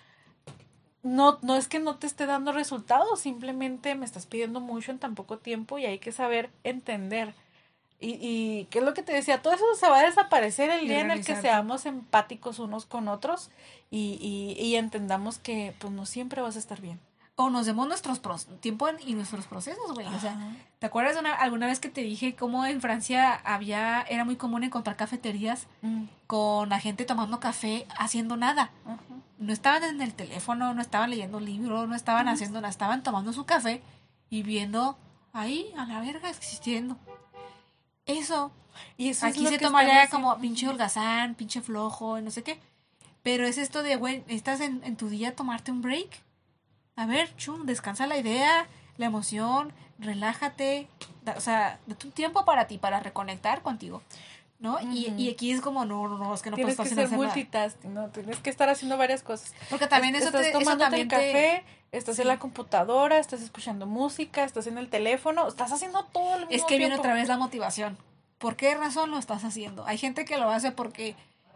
No, no es que no te esté dando resultados, simplemente me estás pidiendo mucho en tan poco tiempo y hay que saber entender. Y, y ¿qué es lo que te decía? Todo eso se va a desaparecer el día en el que seamos empáticos unos con otros y, y, y entendamos que pues no siempre vas a estar bien. O nos demos nuestros pro- tiempo y nuestros procesos, güey. O sea, ¿te acuerdas de una, alguna vez que te dije cómo en Francia había, era muy común encontrar cafeterías mm. con la gente tomando café haciendo nada? Uh-huh. No estaban en el teléfono, no estaban leyendo libros, no estaban uh-huh. haciendo nada, estaban tomando su café y viendo ahí a la verga existiendo. Eso, y eso aquí es lo se tomaría como pinche holgazán, pinche flojo, no sé qué. Pero es esto de, güey, estás en, en tu día tomarte un break. A ver, chum, descansa la idea, la emoción, relájate, da, o sea, date un tiempo para ti, para reconectar contigo, ¿no? Uh-huh. Y, y aquí es como, no, no, es que no puedes estar haciendo nada. Tienes que ser multitasking, ¿no? Tienes que estar haciendo varias cosas. Porque también es, eso estás te... Estás tomándote eso el café, te... estás sí. en la computadora, estás escuchando música, estás en el teléfono, estás haciendo todo al mismo Es que tiempo. viene otra vez la motivación. ¿Por qué razón lo estás haciendo? Hay gente que lo hace porque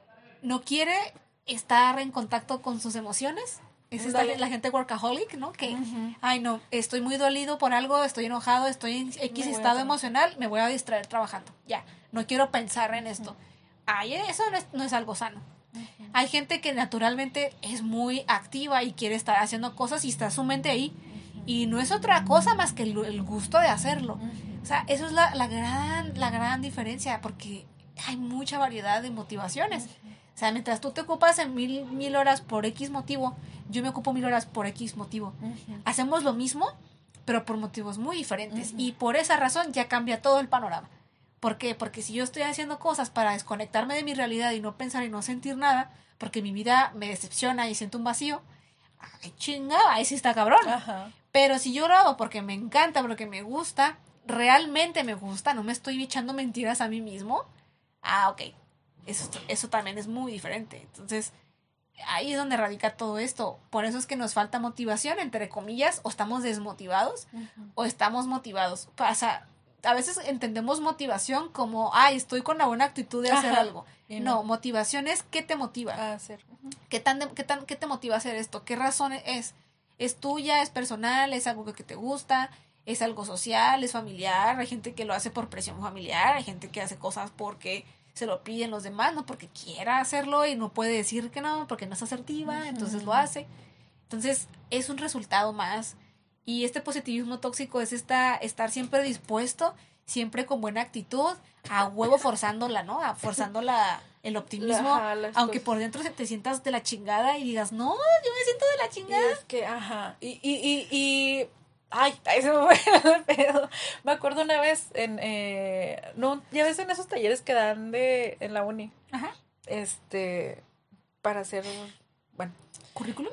no quiere estar en contacto con sus emociones. Es esta, la gente workaholic, ¿no? Que, uh-huh. ay, no, estoy muy dolido por algo, estoy enojado, estoy en X estado emocional, me voy a distraer trabajando. Ya, no quiero pensar en esto. Uh-huh. Ay, eso no es, no es algo sano. Uh-huh. Hay gente que naturalmente es muy activa y quiere estar haciendo cosas y está su mente ahí. Uh-huh. Y no es otra cosa más que el, el gusto de hacerlo. Uh-huh. O sea, eso es la, la, gran, la gran diferencia, porque hay mucha variedad de motivaciones. Uh-huh. O sea, mientras tú te ocupas en mil, mil horas por X motivo, yo me ocupo mil horas por X motivo. Uh-huh. Hacemos lo mismo, pero por motivos muy diferentes. Uh-huh. Y por esa razón ya cambia todo el panorama. ¿Por qué? Porque si yo estoy haciendo cosas para desconectarme de mi realidad y no pensar y no sentir nada, porque mi vida me decepciona y siento un vacío, ¡ay, chingada! Ahí sí está cabrón. Uh-huh. Pero si yo lo hago porque me encanta, porque me gusta, realmente me gusta, no me estoy echando mentiras a mí mismo, ah, ok. Eso, eso también es muy diferente. Entonces, ahí es donde radica todo esto. Por eso es que nos falta motivación, entre comillas, o estamos desmotivados, uh-huh. o estamos motivados. Pasa, a veces entendemos motivación como, ay, estoy con la buena actitud de hacer Ajá. algo. No, no, motivación es ¿qué te motiva? A hacer. Uh-huh. ¿Qué, tan, qué, tan, ¿Qué te motiva a hacer esto? ¿Qué razón es? ¿Es tuya? ¿Es personal? ¿Es algo que te gusta? ¿Es algo social? ¿Es familiar? Hay gente que lo hace por presión familiar, hay gente que hace cosas porque se lo piden los demás, no porque quiera hacerlo y no puede decir que no, porque no es asertiva, uh-huh. entonces lo hace. Entonces, es un resultado más. Y este positivismo tóxico es esta, estar siempre dispuesto, siempre con buena actitud, a huevo forzándola, ¿no? A forzándola el optimismo, ajá, aunque cosas. Por dentro te sientas de la chingada y digas, no, yo me siento de la chingada. Y es que, ajá, y, y, y, y ay, ahí se me fue el pedo. Me acuerdo una vez en, eh, no, ya ves en esos talleres que dan de, en la uni. Ajá. Este, para hacer, bueno. ¿Currículum?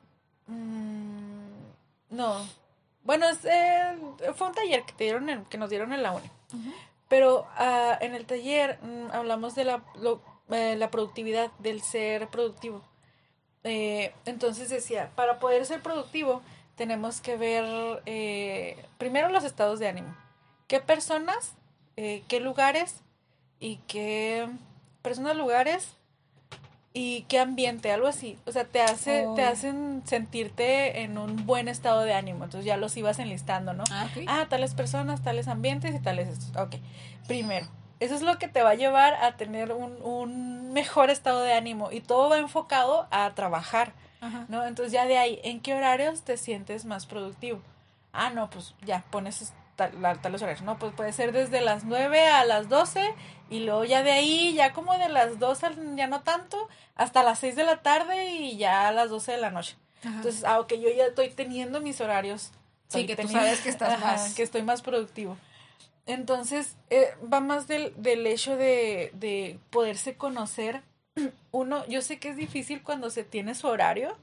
Mmm, no. Bueno, es, eh, fue un taller que te dieron en, que nos dieron en la uni. Uh-huh. Pero uh, en el taller mm, hablamos de la, lo, eh, la productividad, del ser productivo. Eh, entonces decía, para poder ser productivo, tenemos que ver eh, primero los estados de ánimo. ¿Qué personas, eh, qué lugares y qué personas, lugares y qué ambiente, algo así? O sea, te hace, oh. te hacen sentirte en un buen estado de ánimo. Entonces ya los ibas enlistando, ¿no? Ah, okay. ah tales personas, tales ambientes y tales estos. Ok, primero, Eso es lo que te va a llevar a tener un, un mejor estado de ánimo y todo va enfocado a trabajar, Ajá. ¿no? Entonces ya de ahí, ¿en qué horarios te sientes más productivo? Ah, no, pues ya pones tal, tales horarios, ¿no? Pues puede ser desde las nueve a las doce y luego ya de ahí, ya como de las doce, ya no tanto, hasta las seis de la tarde y ya a las doce de la noche. Ajá. Entonces, aunque yo ya estoy teniendo mis horarios. Sí, que tú teniendo, sabes que estás ajá, más... que estoy más productivo. Entonces, eh, va más del, del hecho de, de poderse conocer. Uno, yo sé que es difícil cuando se tiene su horario,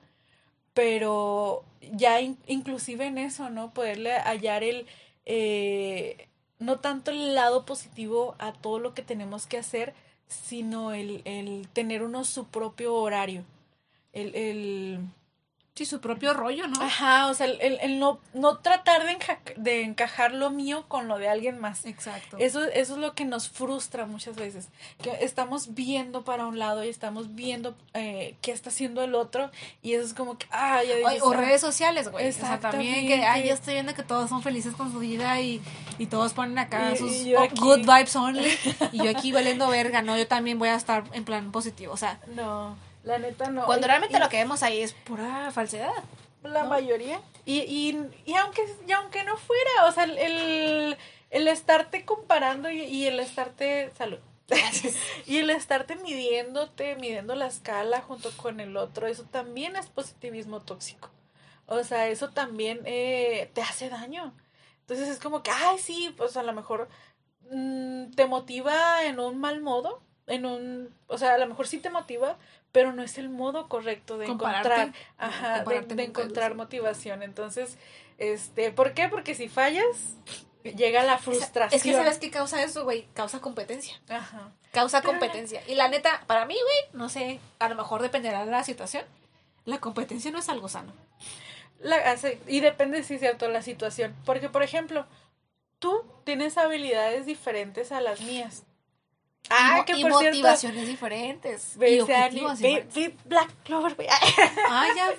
pero ya in, inclusive en eso, ¿no? Poderle hallar el, eh, no tanto el lado positivo a todo lo que tenemos que hacer, sino el, el tener uno su propio horario. El, el Sí, su propio rollo, ¿no? Ajá, o sea, el, el, el no, no tratar de, enja, de encajar lo mío con lo de alguien más. Exacto. Eso, eso es lo que nos frustra muchas veces, que estamos viendo para un lado y estamos viendo eh, qué está haciendo el otro y eso es como que, ah, ya dices, O, o ah, redes sociales, güey. O sea, también que, ay, exactamente. yo estoy viendo que todos son felices con su vida y, y todos ponen acá Y- sus y yo oh, aquí- good vibes only y yo aquí valiendo verga, ¿no? Yo también voy a estar en plan positivo, o sea, No, la neta no. cuando Y- realmente y lo que vemos ahí es pura falsedad. la ¿no? mayoría. Y, y, y aunque y aunque no fuera, o sea, el, el, el estarte comparando y, y el estarte, salud, y el estarte midiéndote, midiendo la escala junto con el otro, eso también es positivismo tóxico. O sea, eso también eh, te hace daño. Entonces es como que, ay, sí, pues a lo mejor mmm, te motiva en un mal modo, en un, o sea, a lo mejor sí te motiva, pero no es el modo correcto de Compararte. encontrar, ajá, de, Compararte de con encontrar todos. motivación. Entonces, este, ¿por qué? Porque si fallas, llega la frustración. Es que ¿sabes qué causa eso, güey? Causa competencia. Ajá. Causa Pero competencia. Y la neta, para mí, güey, no sé, a lo mejor dependerá de la situación. La competencia no es algo sano. La hace, y depende, sí, cierto, la situación. Porque, por ejemplo, tú tienes habilidades diferentes a las mías. Ah, y, que y por motivaciones cierto, diferentes. ve, Y ese ani- objetivos ve, diferentes. ve Black Clover, güey. Ah, ya.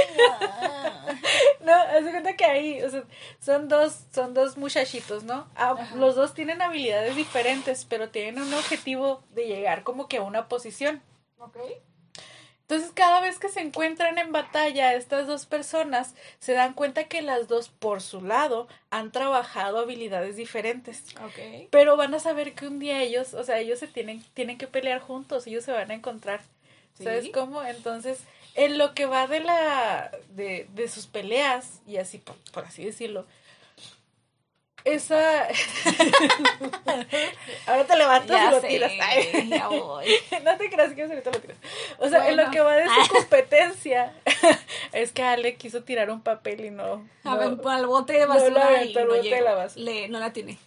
ya. No, haz de cuenta que ahí, o sea, son dos, son dos muchachitos, ¿no? Ah, Ajá. los dos tienen habilidades diferentes, pero tienen un objetivo de llegar como que a una posición. Ok. Entonces, cada vez que se encuentran en batalla estas dos personas, se dan cuenta que las dos, por su lado, han trabajado habilidades diferentes. Ok. Pero van a saber que un día ellos, o sea, ellos se tienen, tienen que pelear juntos, ellos se van a encontrar. Sí. ¿Sabes cómo? Entonces, en lo que va de la de, de sus peleas, y así, por, por así decirlo, esa... Ahora te levantas Ya y lo sé, tiras. Ay. ya voy. No te creas que ahorita lo tiras. O sea, en Bueno. lo que va de su competencia, es que Ale quiso tirar un papel y no... A no- ver, al bote de no basura la aventó y al no bote de llegó. la basura. Le, no la tiene.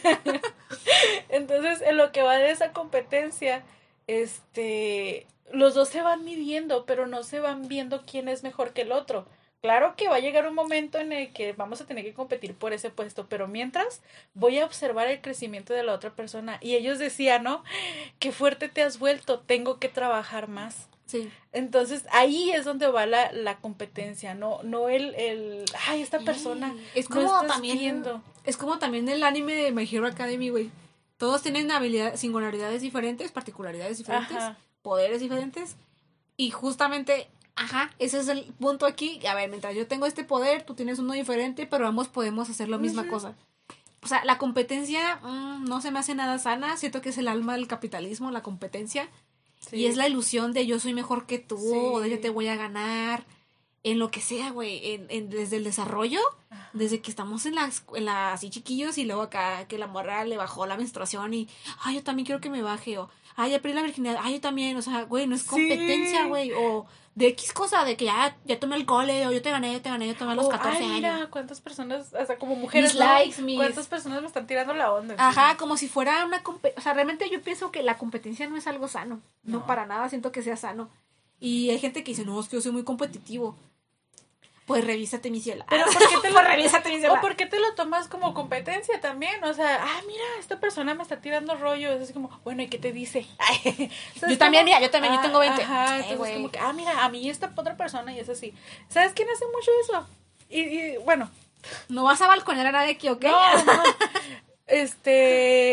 Entonces, en lo que va de esa competencia, este, los dos se van midiendo, pero no se van viendo quién es mejor que el otro. Claro que va a llegar un momento en el que vamos a tener que competir por ese puesto, pero mientras voy a observar el crecimiento de la otra persona. Y ellos decían, ¿no? Qué fuerte te has vuelto, tengo que trabajar más. Sí. Entonces, ahí es donde va la, la competencia, no, no el, el, ay, esta persona, Es no como estás también viendo. es como también el anime de My Hero Academy, güey. Todos tienen habilidades, singularidades diferentes, particularidades diferentes, Ajá. poderes diferentes y justamente, ajá, ese es el punto aquí. A ver, mientras yo tengo este poder, tú tienes uno diferente, pero ambos podemos hacer la misma Ujú. cosa. O sea, la competencia mm, no se me hace nada sana. Siento que es el alma del capitalismo, la competencia. Sí. Y es la ilusión de yo soy mejor que tú, Sí. o de yo te voy a ganar, en lo que sea, güey, en, en, desde el desarrollo, Ajá. desde que estamos en la, escu- en la así chiquillos y luego acá que la morra le bajó la menstruación y, ay, yo también quiero que me baje, o, ay, ya perdí la virginidad, ay, yo también, o sea, güey, no es Sí. competencia, güey, o de X cosa, de que ya, ya tomé alcohol, o yo te gané, yo te gané, yo tomé a los Oh, catorce ay, años. mira, cuántas personas, o sea, como mujeres, Mis ¿no? likes, mis- ¿Cuántas personas me están tirando la onda? Ajá, como si fuera una competencia. O sea, realmente yo pienso que la competencia no es algo sano. No, No. para nada siento que sea sano. Y hay gente que dice, no, es que yo soy muy competitivo. Pues revísate mi cielo. Pero ¿por qué te lo, Pues revísate mi cielo. o por qué te lo tomas como competencia también? O sea, ah, mira, esta persona me está tirando rollo. Es así como, bueno, ¿y qué te dice? Ay, ¿sabes Yo también, cómo? mira, yo también, yo Ah, tengo veinte. Ajá, Ay, entonces güey. como que, ah, mira, a mí esta otra persona y es así. ¿Sabes quién hace mucho eso? Y, y bueno, No vas a balconear a nadie aquí, ¿ok? no, no. Este,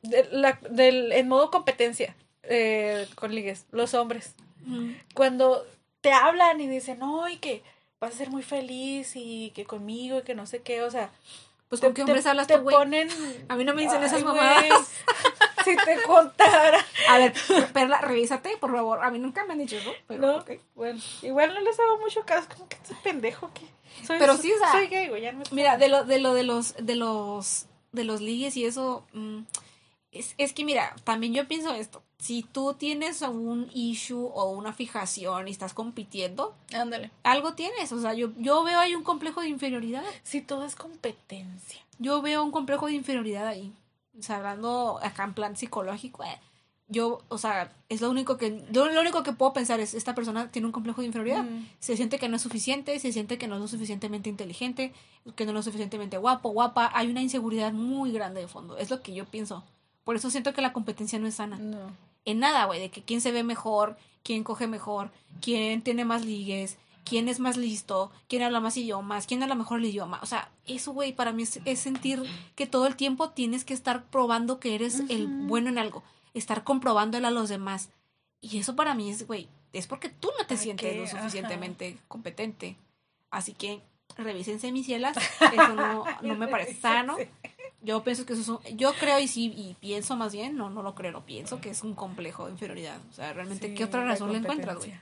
de la, del, en modo competencia eh, con ligues, los hombres. Mm. Cuando te hablan y dicen, no, y que vas a ser muy feliz y que conmigo y que no sé qué, o sea... Pues ¿con qué hombres hablas tú, güey? Ponen... A mí no me dicen esas mamadas. Si te contara. A ver, Perla, revísate, por favor. A mí nunca me han dicho eso, pero... No, okay. Bueno, igual no les hago mucho caso, como que este pendejo que... Soy, pero sí, o sea... Soy gay, güey, ya no Mira, de lo, de lo de los... De los... De los ligues y eso... Mmm, es, es que mira, también yo pienso esto. Si tú tienes un issue o una fijación y estás compitiendo, ándale, algo tienes. O sea, yo, yo veo ahí un complejo de inferioridad. Sí, todo es competencia. Yo veo un complejo de inferioridad ahí. O sea, hablando acá en plan psicológico, eh, yo, o sea, es lo único que, yo lo único que puedo pensar es, esta persona tiene un complejo de inferioridad. Mm. Se siente que no es suficiente, se siente que no es lo suficientemente inteligente, que no es lo suficientemente guapo, guapa. Hay una inseguridad muy grande de fondo. Es lo que yo pienso. Por eso siento que la competencia no es sana. No. En nada, güey, de que quién se ve mejor, quién coge mejor, quién tiene más ligues, quién es más listo, quién habla más idiomas, quién habla mejor el idioma. O sea, eso, güey, para mí es, es sentir que todo el tiempo tienes que estar probando que eres uh-huh. el bueno en algo, estar comprobándole a los demás. Y eso para mí es, güey, es porque tú no te ¿Para sientes qué? Lo suficientemente Ajá. competente. Así que revísense mis cielas, eso no, no me parece sano. Yo pienso que eso es un, yo creo y sí, y pienso más bien, no, no lo creo, no pienso que es un complejo de inferioridad. O sea, realmente, sí, ¿qué otra razón le encuentras, güey?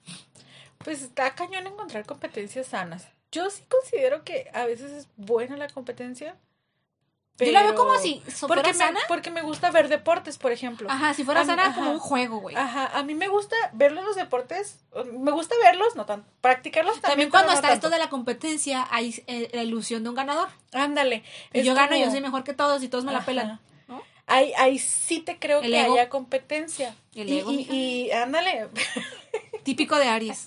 Pues está cañón encontrar competencias sanas. Yo sí considero que a veces es buena la competencia. Pero... Yo la veo como si fuera porque sana. Me, porque me gusta ver deportes, por ejemplo. Ajá, si fuera a sana mí, como ajá, un juego, güey. Ajá, a mí me gusta verlos los deportes. Me gusta verlos, no tanto. Practicarlos También también. cuando no está tanto. esto de la competencia, hay eh, la ilusión de un ganador. Ándale. Y yo como... gano, yo soy mejor que todos y todos me ajá. la pelan. ¿No? Ahí, ahí sí te creo el que ego. Haya competencia. El y, ego, y, y ándale. Típico de Aries.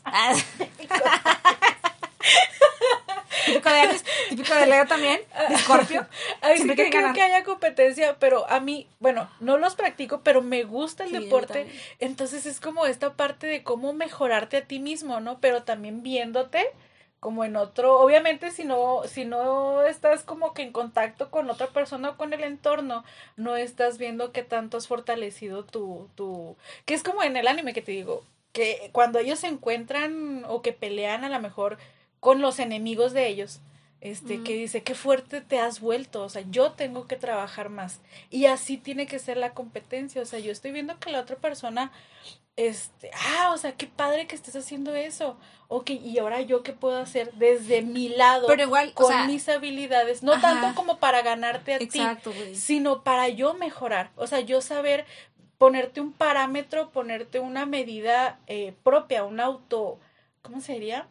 Típico de Aries, típico de Leo también, de Scorpio. Ahí sí que creo que haya competencia, pero a mí, bueno, no los practico, pero me gusta el sí, deporte. Entonces es como esta parte de cómo mejorarte a ti mismo, ¿no? Pero también viéndote como en otro, obviamente si no, si no estás como que en contacto con otra persona o con el entorno, no estás viendo qué tanto has fortalecido tu, tu, que es como en el anime que te digo, que cuando ellos se encuentran o que pelean a lo mejor con los enemigos de ellos, este, mm. que dice, qué fuerte te has vuelto, o sea, yo tengo que trabajar más, y así tiene que ser la competencia, o sea, yo estoy viendo que la otra persona, este, ah, o sea, qué padre que estés haciendo eso, ok, y ahora yo qué puedo hacer desde mi lado, pero igual, con o sea, mis habilidades, no ajá, tanto como para ganarte a exacto, ti, güey. Sino para yo mejorar, o sea, yo saber ponerte un parámetro, ponerte una medida eh, propia, un auto, ¿cómo se diría?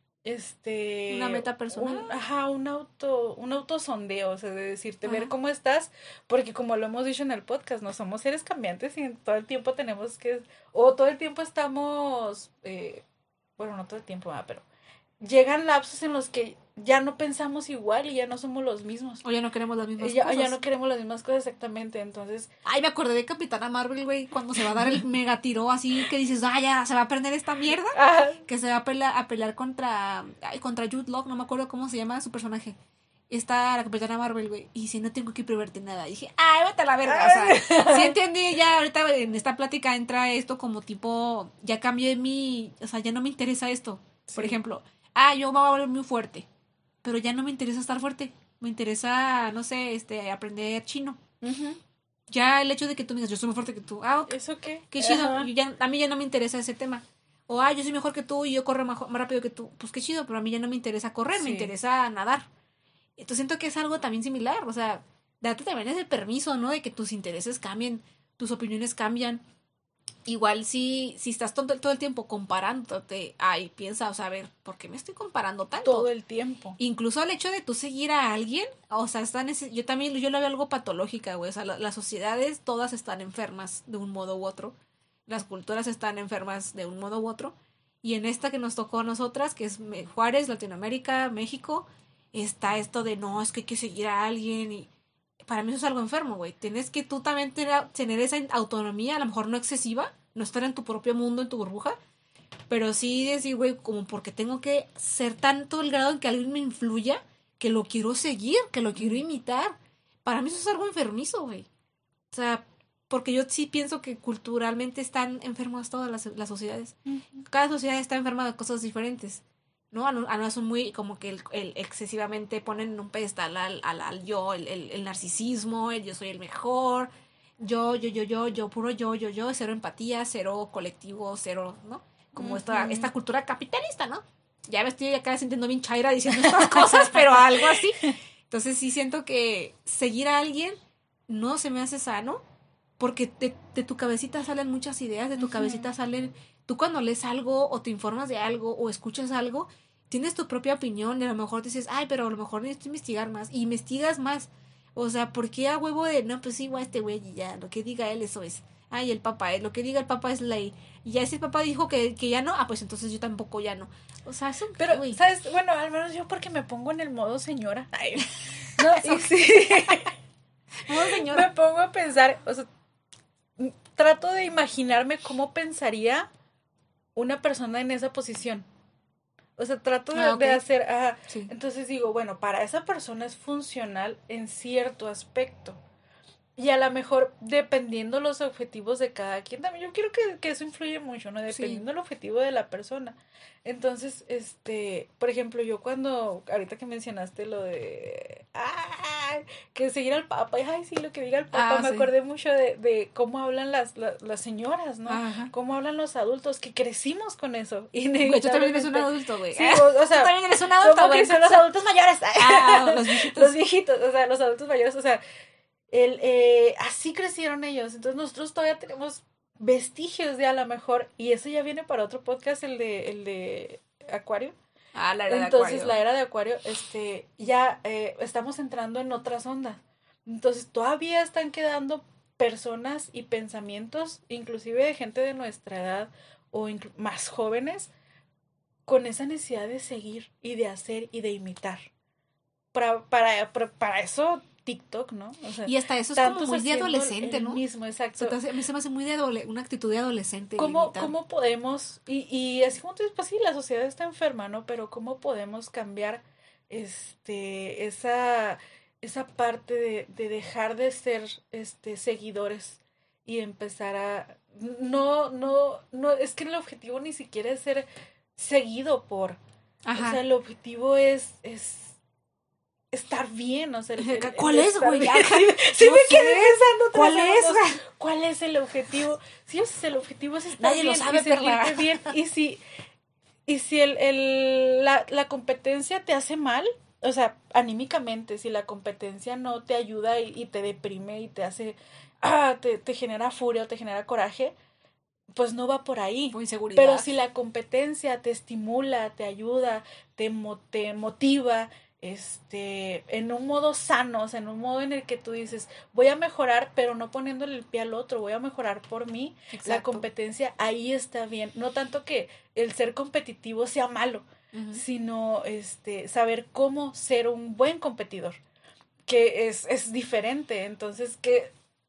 Este una meta personal, un, ajá, un auto un autosondeo, o sea, de decirte, ajá, ver cómo estás, porque como lo hemos dicho en el podcast, no somos seres cambiantes y todo el tiempo tenemos que, o todo el tiempo estamos eh, bueno, no todo el tiempo, ah, pero llegan lapsos en los que ya no pensamos igual y ya no somos los mismos. O ya no queremos las mismas ya, cosas. Ya no queremos las mismas cosas exactamente, entonces... Ay, me acordé de Capitana Marvel, güey, cuando se va a dar el mega tiro así, que dices, ah, ya, se va a perder esta mierda. Ajá. Que se va a pelear, a pelear contra, ay, contra Jude Law, no me acuerdo cómo se llama su personaje. Está la Capitana Marvel, güey, y si no tengo que preverte nada. Y dije, ay, vete a la verga, o sea, sí entendí, ya ahorita en esta plática entra esto como tipo, ya cambié mi, o sea, ya no me interesa esto. Sí. Por ejemplo, ah, yo me voy a volver muy fuerte, pero ya no me interesa estar fuerte, me interesa, no sé, este, aprender chino. Uh-huh. Ya el hecho de que tú me digas, yo soy más fuerte que tú, ah, ok. ¿Eso qué? Qué chido, ya, a mí ya no me interesa ese tema. O, ah, yo soy mejor que tú y yo corro más, más rápido que tú, pues qué chido, pero a mí ya no me interesa correr, sí, me interesa nadar. Entonces siento que es algo también similar, o sea, date también ese permiso, ¿no? De que tus intereses cambien, tus opiniones cambian. Igual si, si estás todo, todo el tiempo comparándote, ay, piensa, o sea, a ver, ¿por qué me estoy comparando tanto? Todo el tiempo. Incluso el hecho de tú seguir a alguien, o sea, está neces- yo también, yo lo veo algo patológica, güey, o sea, la, las sociedades todas están enfermas de un modo u otro, las culturas están enfermas de un modo u otro, y en esta que nos tocó a nosotras, que es Juárez, Latinoamérica, México, está esto de, no, es que hay que seguir a alguien, y para mí eso es algo enfermo, güey. Tienes que tú también tener, tener esa autonomía, a lo mejor no excesiva, no estar en tu propio mundo, en tu burbuja, pero sí decir, güey, como porque tengo que ser tanto el grado en que alguien me influya, que lo quiero seguir, que lo quiero imitar. Para mí eso es algo enfermizo, güey. O sea, porque yo sí pienso que culturalmente están enfermas todas las, las sociedades. Uh-huh. Cada sociedad está enferma de cosas diferentes, ¿no? Algunas son muy como que el, el excesivamente ponen en un pedestal al, al, al yo, el, el, el narcisismo, el yo soy el mejor, yo, yo, yo, yo, yo, puro yo, yo, yo, cero empatía, cero colectivo, cero, ¿no? Como uh-huh. esta, esta cultura capitalista, ¿no? Ya me estoy acá sintiendo bien chaira diciendo estas cosas, pero algo así. Entonces sí siento que seguir a alguien no se me hace sano, porque de, de tu cabecita salen muchas ideas, de tu uh-huh. cabecita salen... Tú cuando lees algo o te informas de algo o escuchas algo, tienes tu propia opinión y a lo mejor dices, ay, pero a lo mejor necesito investigar más. Y investigas más. O sea, ¿por qué a huevo de, no, pues igual este güey y ya, lo que diga él eso es? Ay, el papá, lo que diga el papá es ley. Y ya si el papá dijo que, que ya no, ah, pues entonces yo tampoco ya no. O sea, es un... Pero, wey. ¿Sabes? Bueno, al menos yo porque me pongo en el modo señora. Ay, no, y sí. Modo señora. Me pongo a pensar, o sea, trato de imaginarme cómo pensaría una persona en esa posición. O sea, trato de, ah, okay. de hacer... Ah, sí. Entonces digo, bueno, para esa persona es funcional en cierto aspecto. Y a lo mejor, dependiendo los objetivos de cada quien, también yo quiero que, que eso influye mucho, ¿no? Dependiendo del sí. objetivo de la persona. Entonces, este, por ejemplo, yo cuando, ahorita que mencionaste lo de, ¡ay! Que seguir al Papa, ay, sí, lo que diga el Papa, ah, me sí. acordé mucho de, de cómo hablan las, las, las señoras, ¿no? Ajá. Cómo hablan los adultos, que crecimos con eso. Güey, tú también eres un adulto, güey. Sí, o, o sea, tú también eres un adulto, güey. Son los adultos mayores. Ah, los viejitos. Los viejitos, o sea, los adultos mayores, o sea, el, eh, así crecieron ellos. Entonces nosotros todavía tenemos vestigios de a lo mejor, y eso ya viene para otro podcast, el de el de Acuario. Ah, la era Entonces, de Acuario. la era de Acuario, este, ya eh, estamos entrando en otras ondas. Entonces todavía están quedando personas y pensamientos, inclusive de gente de nuestra edad o inclu- más jóvenes, con esa necesidad de seguir y de hacer y de imitar. Para, para, para, para eso TikTok, ¿no? O sea, y hasta eso es como muy de adolescente, ¿no? Mismo, exacto. O sea, a mí se me hace muy de adole- una actitud de adolescente. ¿Cómo, ¿Cómo podemos, y, y así como tú dices, pues sí, la sociedad está enferma, ¿no? Pero ¿cómo podemos cambiar este esa, esa parte de, de dejar de ser este seguidores y empezar a... No, no, no, es que el objetivo ni siquiera es ser seguido por... Ajá. O sea, el objetivo es... es estar bien, o sea... El, el, ¿Cuál es, güey? Sí, sí no me quedé pensando. ¿Cuál es? Dos, ¿Cuál es el objetivo? Sí, o sea, el objetivo es estar Nadie bien lo sabe, y sentirte bien. Y si, y si el, el, la, la competencia te hace mal, o sea, anímicamente, si la competencia no te ayuda y, y te deprime y te hace... Ah, te, te genera furia o te genera coraje, pues no va por ahí. Muy inseguridad. Pero si la competencia te estimula, te ayuda, te, mo- te motiva... este en un modo sano, o sea, en un modo en el que tú dices, voy a mejorar, pero no poniéndole el pie al otro, voy a mejorar por mí. Exacto. La competencia ahí está bien, no tanto que el ser competitivo sea malo, uh-huh. sino este saber cómo ser un buen competidor, que es, es diferente. Entonces, que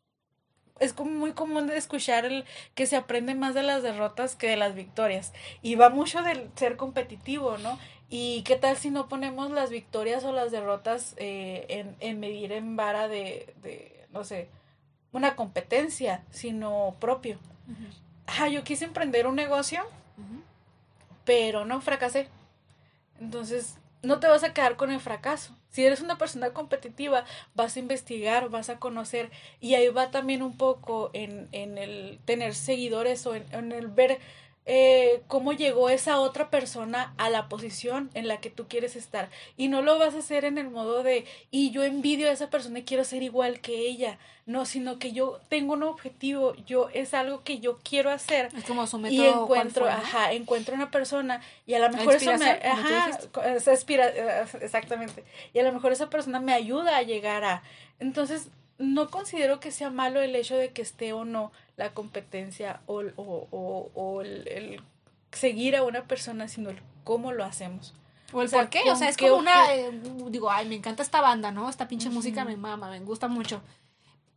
es como muy común de escuchar el que se aprende más de las derrotas que de las victorias, y va mucho del ser competitivo, ¿no? ¿Y qué tal si no ponemos las victorias o las derrotas eh, en, en medir en vara de, de, no sé, una competencia, sino propio? Uh-huh. Ah, yo quise emprender un negocio, uh-huh. pero no, fracasé. Entonces, no te vas a quedar con el fracaso. Si eres una persona competitiva, vas a investigar, vas a conocer, y ahí va también un poco en, en el tener seguidores o en, en el ver... Eh, cómo llegó esa otra persona a la posición en la que tú quieres estar, y no lo vas a hacer en el modo de y yo envidio a esa persona y quiero ser igual que ella, no, sino que yo tengo un objetivo, yo es algo que yo quiero hacer, es como su y encuentro, ajá, encuentro una persona y a lo mejor eso me, ajá, se aspira, exactamente, y a lo mejor esa persona me ayuda a llegar a, entonces no considero que sea malo el hecho de que esté o no la competencia o, o, o, o el, el seguir a una persona, sino el cómo lo hacemos. O el o sea, por qué, o sea, es como una, eh, digo, ay, me encanta esta banda, ¿no? Esta pinche uh-huh. música me mama, me gusta mucho.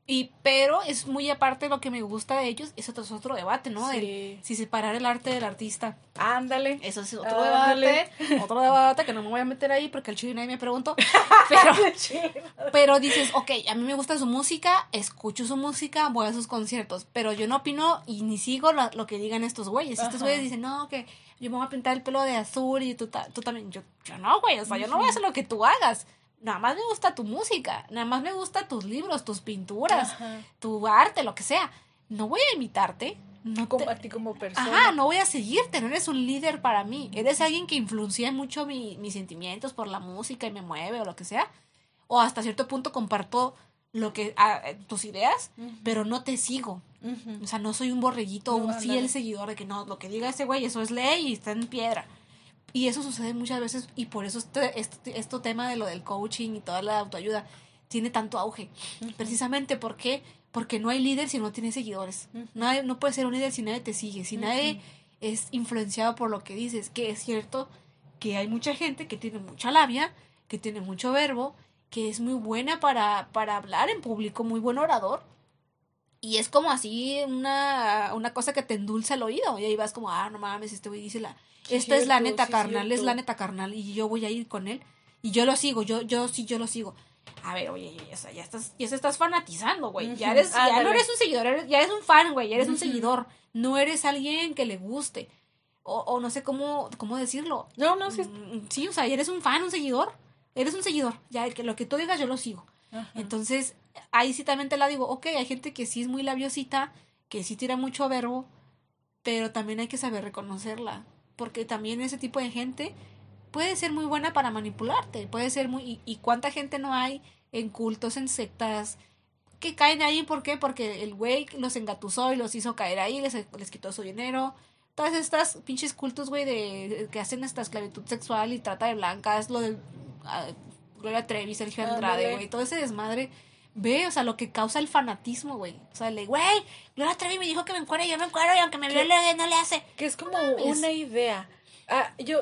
Y, pero es muy aparte de lo que me gusta de ellos, eso es otro debate, ¿no? Sí. El, si separar el arte del artista. Ándale. Eso es otro Ándale. debate, otro debate que no me voy a meter ahí porque el chile nadie me preguntó. Pero, pero dices, ok, a mí me gusta su música, escucho su música, voy a sus conciertos, pero yo no opino y ni sigo lo, lo que digan estos güeyes. Estos güeyes dicen, no, que yo me voy a pintar el pelo de azul y tú, tú también. Yo, yo no, güey, o sea, yo no voy a hacer lo que tú hagas. Nada más me gusta tu música, nada más me gusta tus libros, tus pinturas, Ajá. tu arte, lo que sea. No voy a imitarte. No como te... a ti como persona. Ajá, no voy a seguirte, no eres un líder para mí. Eres alguien que influencia mucho mi, mis sentimientos por la música y me mueve o lo que sea. O hasta cierto punto comparto lo que a, tus ideas, uh-huh. pero no te sigo. Uh-huh. O sea, no soy un borreguito o no, un fiel andale. seguidor de que no, lo que diga ese güey, eso es ley y está en piedra. Y eso sucede muchas veces y por eso este, este, este tema de lo del coaching y toda la autoayuda tiene tanto auge. Uh-huh. Precisamente porque, porque no hay líder si no tiene seguidores. Uh-huh. No, no puedes ser un líder si nadie te sigue, si uh-huh. nadie es influenciado por lo que dices. Que es cierto que hay mucha gente que tiene mucha labia, que tiene mucho verbo, que es muy buena para, para hablar en público, muy buen orador. Y es como así una, una cosa que te endulza el oído. Y ahí vas como, ah, no mames, este güey dice la... Esta cierto, es la neta sí, carnal, cierto. es la neta carnal y yo voy a ir con él y yo lo sigo, yo yo sí yo lo sigo. A ver, oye, o sea, ya estás ya se estás fanatizando, güey. Uh-huh. Ya eres ah, ya dale. no eres un seguidor, eres, ya eres un fan, güey, ya eres uh-huh. un seguidor, no eres alguien que le guste. O, o no sé cómo cómo decirlo. No, no sí. Sí, o sea, eres un fan, un seguidor. Eres un seguidor. Ya que lo que tú digas yo lo sigo. Uh-huh. Entonces, ahí sí también te la digo, okay, hay gente que sí es muy labiosita, que sí tira mucho verbo, pero también hay que saber reconocerla. Porque también ese tipo de gente puede ser muy buena para manipularte, puede ser muy... Y, y cuánta gente no hay en cultos, en sectas, que caen ahí, ¿por qué? Porque el güey los engatusó y los hizo caer ahí, les, les quitó su dinero. Todas estas pinches cultos, güey, de, de que hacen esta esclavitud sexual y trata de blancas, lo de uh, Gloria Trevi, Sergio Andrade, güey, todo ese desmadre... Ve, o sea, lo que causa el fanatismo, güey. O sea, le, güey, Gloria Trevi me dijo que me encuero, yo me encuero y aunque me viole no le hace. Que es como no una idea. Ah, yo,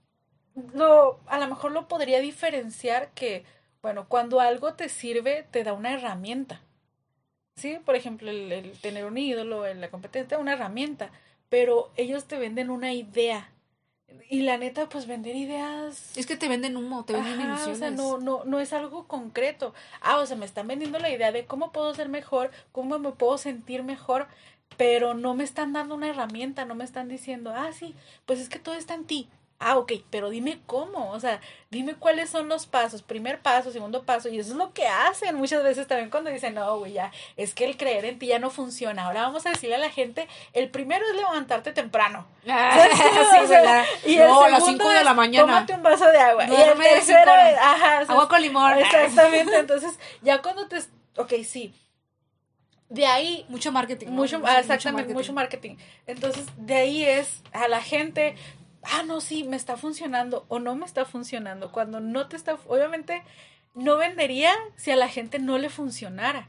lo, a lo mejor lo podría diferenciar que, bueno, cuando algo te sirve, te da una herramienta. ¿Sí? Por ejemplo, el, el tener un ídolo en la competencia, una herramienta. Pero ellos te venden una idea. Y la neta, pues vender ideas... Es que te venden humo, te venden Ajá, ilusiones. O sea, no, no, no es algo concreto. Ah, o sea, me están vendiendo la idea de cómo puedo ser mejor, cómo me puedo sentir mejor, pero no me están dando una herramienta, no me están diciendo, ah, sí, pues es que todo está en ti. Ah, ok, pero dime cómo, o sea, dime cuáles son los pasos, primer paso, segundo paso, y eso es lo que hacen muchas veces también cuando dicen, no, güey, ya, es que el creer en ti ya no funciona, ahora vamos a decirle a la gente, el primero es levantarte temprano. Ah, sí, o sea, y no, a las cinco de la mañana. Tómate un vaso de agua. No, y el tercero es, ajá, o sea, agua con limón. Exactamente, entonces, ya cuando te, ok, sí. De ahí... Mucho marketing. Mucho, ¿no? ah, exactamente, mucho marketing. mucho marketing. Entonces, de ahí es a la gente... Ah, no, sí, me está funcionando o no me está funcionando. Cuando no te está... Obviamente, no vendería si a la gente no le funcionara.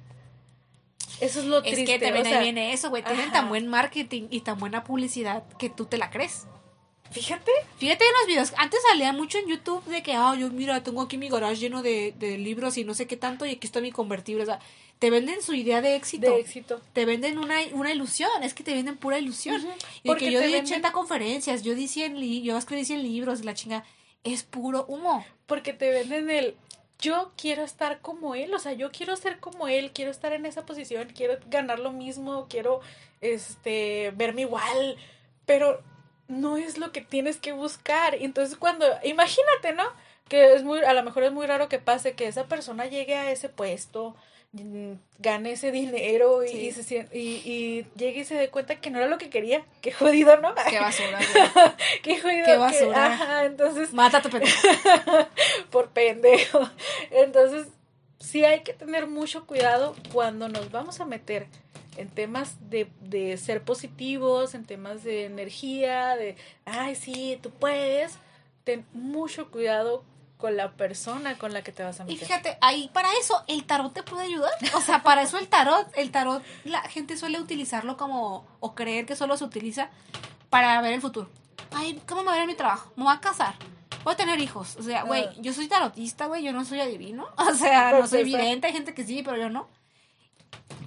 Eso es lo triste. Es que también o sea, ahí viene eso, güey. Tienen tan buen marketing y tan buena publicidad que tú te la crees. Fíjate. Fíjate en los videos. Antes salía mucho en YouTube de que, ah, yo mira, tengo aquí mi garage lleno de, de libros y no sé qué tanto y aquí está mi convertible. O sea, te venden su idea de éxito. De éxito. Te venden una, una ilusión. Es que te venden pura ilusión. Uh-huh. Y Porque que yo di venden... ochenta conferencias, yo di cien li- yo escribí cien libros, la chinga. Es puro humo. Porque te venden el... Yo quiero estar como él, o sea, yo quiero ser como él, quiero estar en esa posición, quiero ganar lo mismo, quiero este verme igual, pero no es lo que tienes que buscar. Entonces cuando, imagínate, ¿no? Que es muy, a lo mejor es muy raro que pase que esa persona llegue a ese puesto, gane ese dinero y, sí. y, se, y, y llegue y se dé cuenta que no era lo que quería. Qué jodido, ¿no? Qué basura. Qué jodido. Qué basura. Que, ajá, entonces... Mata a tu pendejo. Por pendejo. Entonces, sí hay que tener mucho cuidado cuando nos vamos a meter en temas de, de ser positivos, en temas de energía, de, ay, sí, tú puedes. Ten mucho cuidado con la persona con la que te vas a meter. Y fíjate, ahí para eso el tarot te puede ayudar. O sea, para eso el tarot, el tarot la gente suele utilizarlo como, o creer que solo se utiliza para ver el futuro. Ay, ¿cómo me va a ver mi trabajo? Me voy a casar. Voy a tener hijos. O sea, güey, uh. yo soy tarotista, güey, yo no soy adivino. O sea, no soy vidente, hay gente que sí, pero yo no.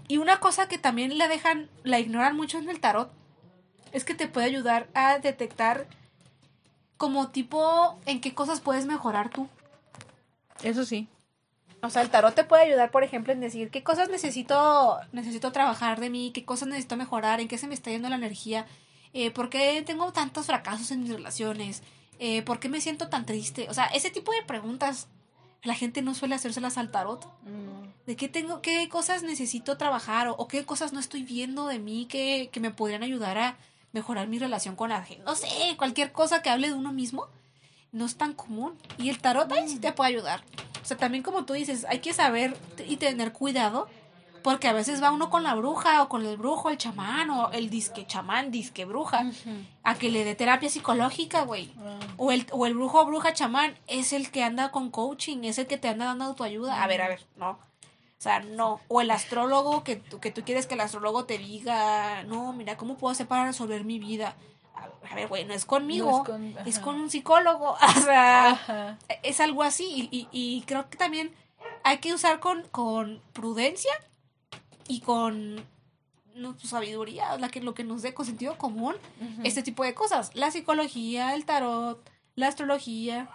Y una cosa que también la dejan, la ignoran mucho en el tarot, es que te puede ayudar a detectar como tipo en qué cosas puedes mejorar tú. Eso sí. O sea, el tarot te puede ayudar, por ejemplo, en decir qué cosas necesito necesito trabajar de mí, qué cosas necesito mejorar, en qué se me está yendo la energía, eh, por qué tengo tantos fracasos en mis relaciones, eh, por qué me siento tan triste. O sea, ese tipo de preguntas la gente no suele hacérselas al tarot. Mm. De qué tengo, qué cosas necesito trabajar o, o qué cosas no estoy viendo de mí que, que me podrían ayudar a mejorar mi relación con la gente. No sé, cualquier cosa que hable de uno mismo no es tan común. Y el tarot ahí sí te puede ayudar. O sea, también como tú dices, hay que saber y tener cuidado, porque a veces va uno con la bruja o con el brujo, el chamán o el disque chamán, disque bruja, uh-huh. a que le dé terapia psicológica, güey. Uh-huh. O el, o el brujo o bruja chamán es el que anda con coaching, es el que te anda dando autoayuda. Uh-huh. A ver, a ver, no. O sea, no. O el astrólogo, que, que tú quieres que el astrólogo te diga, no, mira, ¿cómo puedo hacer para resolver mi vida? A ver, güey, no es conmigo, no es, con, es con un psicólogo. O sea, ajá. Es algo así. Y, y, y creo que también hay que usar con, con prudencia y con no, sabiduría, la que, lo que nos dé con sentido común, uh-huh. este tipo de cosas. La psicología, el tarot, la astrología.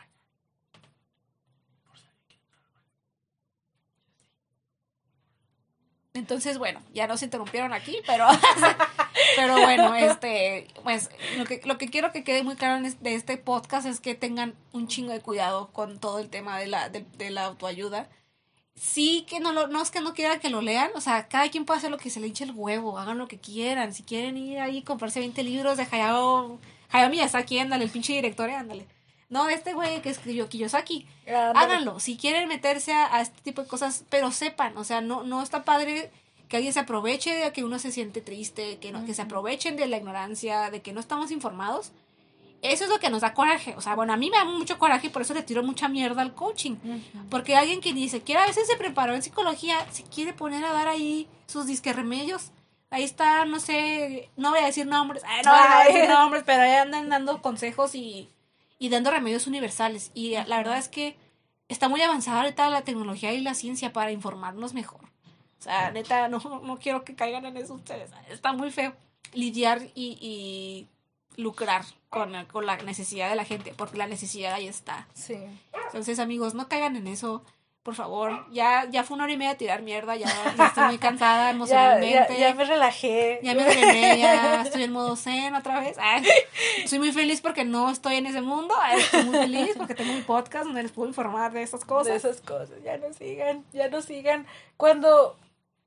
Entonces, bueno, ya nos interrumpieron aquí, pero pero bueno, este, pues lo que lo que quiero que quede muy claro en de este podcast es que tengan un chingo de cuidado con todo el tema de la de, de la autoayuda. Sí, que no lo, no es que no quieran que lo lean, o sea, cada quien puede hacer lo que se le hinche el huevo, hagan lo que quieran. Si quieren ir ahí y comprarse veinte libros de Hayao Hayao Miyazaki, ándale, el pinche director, ándale. No, de este güey que escribió Kiyosaki. Ah, háganlo. Si quieren meterse a, a este tipo de cosas, pero sepan, o sea, no, no está padre que alguien se aproveche de que uno se siente triste, que no, uh-huh. que se aprovechen de la ignorancia, de que no estamos informados. Eso es lo que nos da coraje. O sea, bueno, a mí me da mucho coraje y por eso le tiro mucha mierda al coaching. Uh-huh. Porque alguien que ni siquiera a veces se preparó en psicología se quiere poner a dar ahí sus disque remedios. Ahí está, no sé, no voy a decir nombres, ay, no voy a decir nombres, pero ahí andan dando consejos y... y dando remedios universales. Y uh-huh. la verdad es que está muy avanzada ahorita la tecnología y la ciencia para informarnos mejor. O sea, neta, no, no quiero que caigan en eso ustedes. Está muy feo lidiar y, y lucrar con, con la necesidad de la gente, porque la necesidad ahí está. Sí. Entonces, amigos, no caigan en eso. Por favor, ya, ya fue una hora y media de tirar mierda, ya, ya estoy muy cansada emocionalmente. Ya, ya, ya me relajé. Ya me relajé, ya estoy en modo zen otra vez. Ay, soy muy feliz porque no estoy en ese mundo. Ay, estoy muy feliz porque tengo mi podcast donde les puedo informar de esas cosas. De esas cosas, ya no sigan, ya no sigan. Cuando...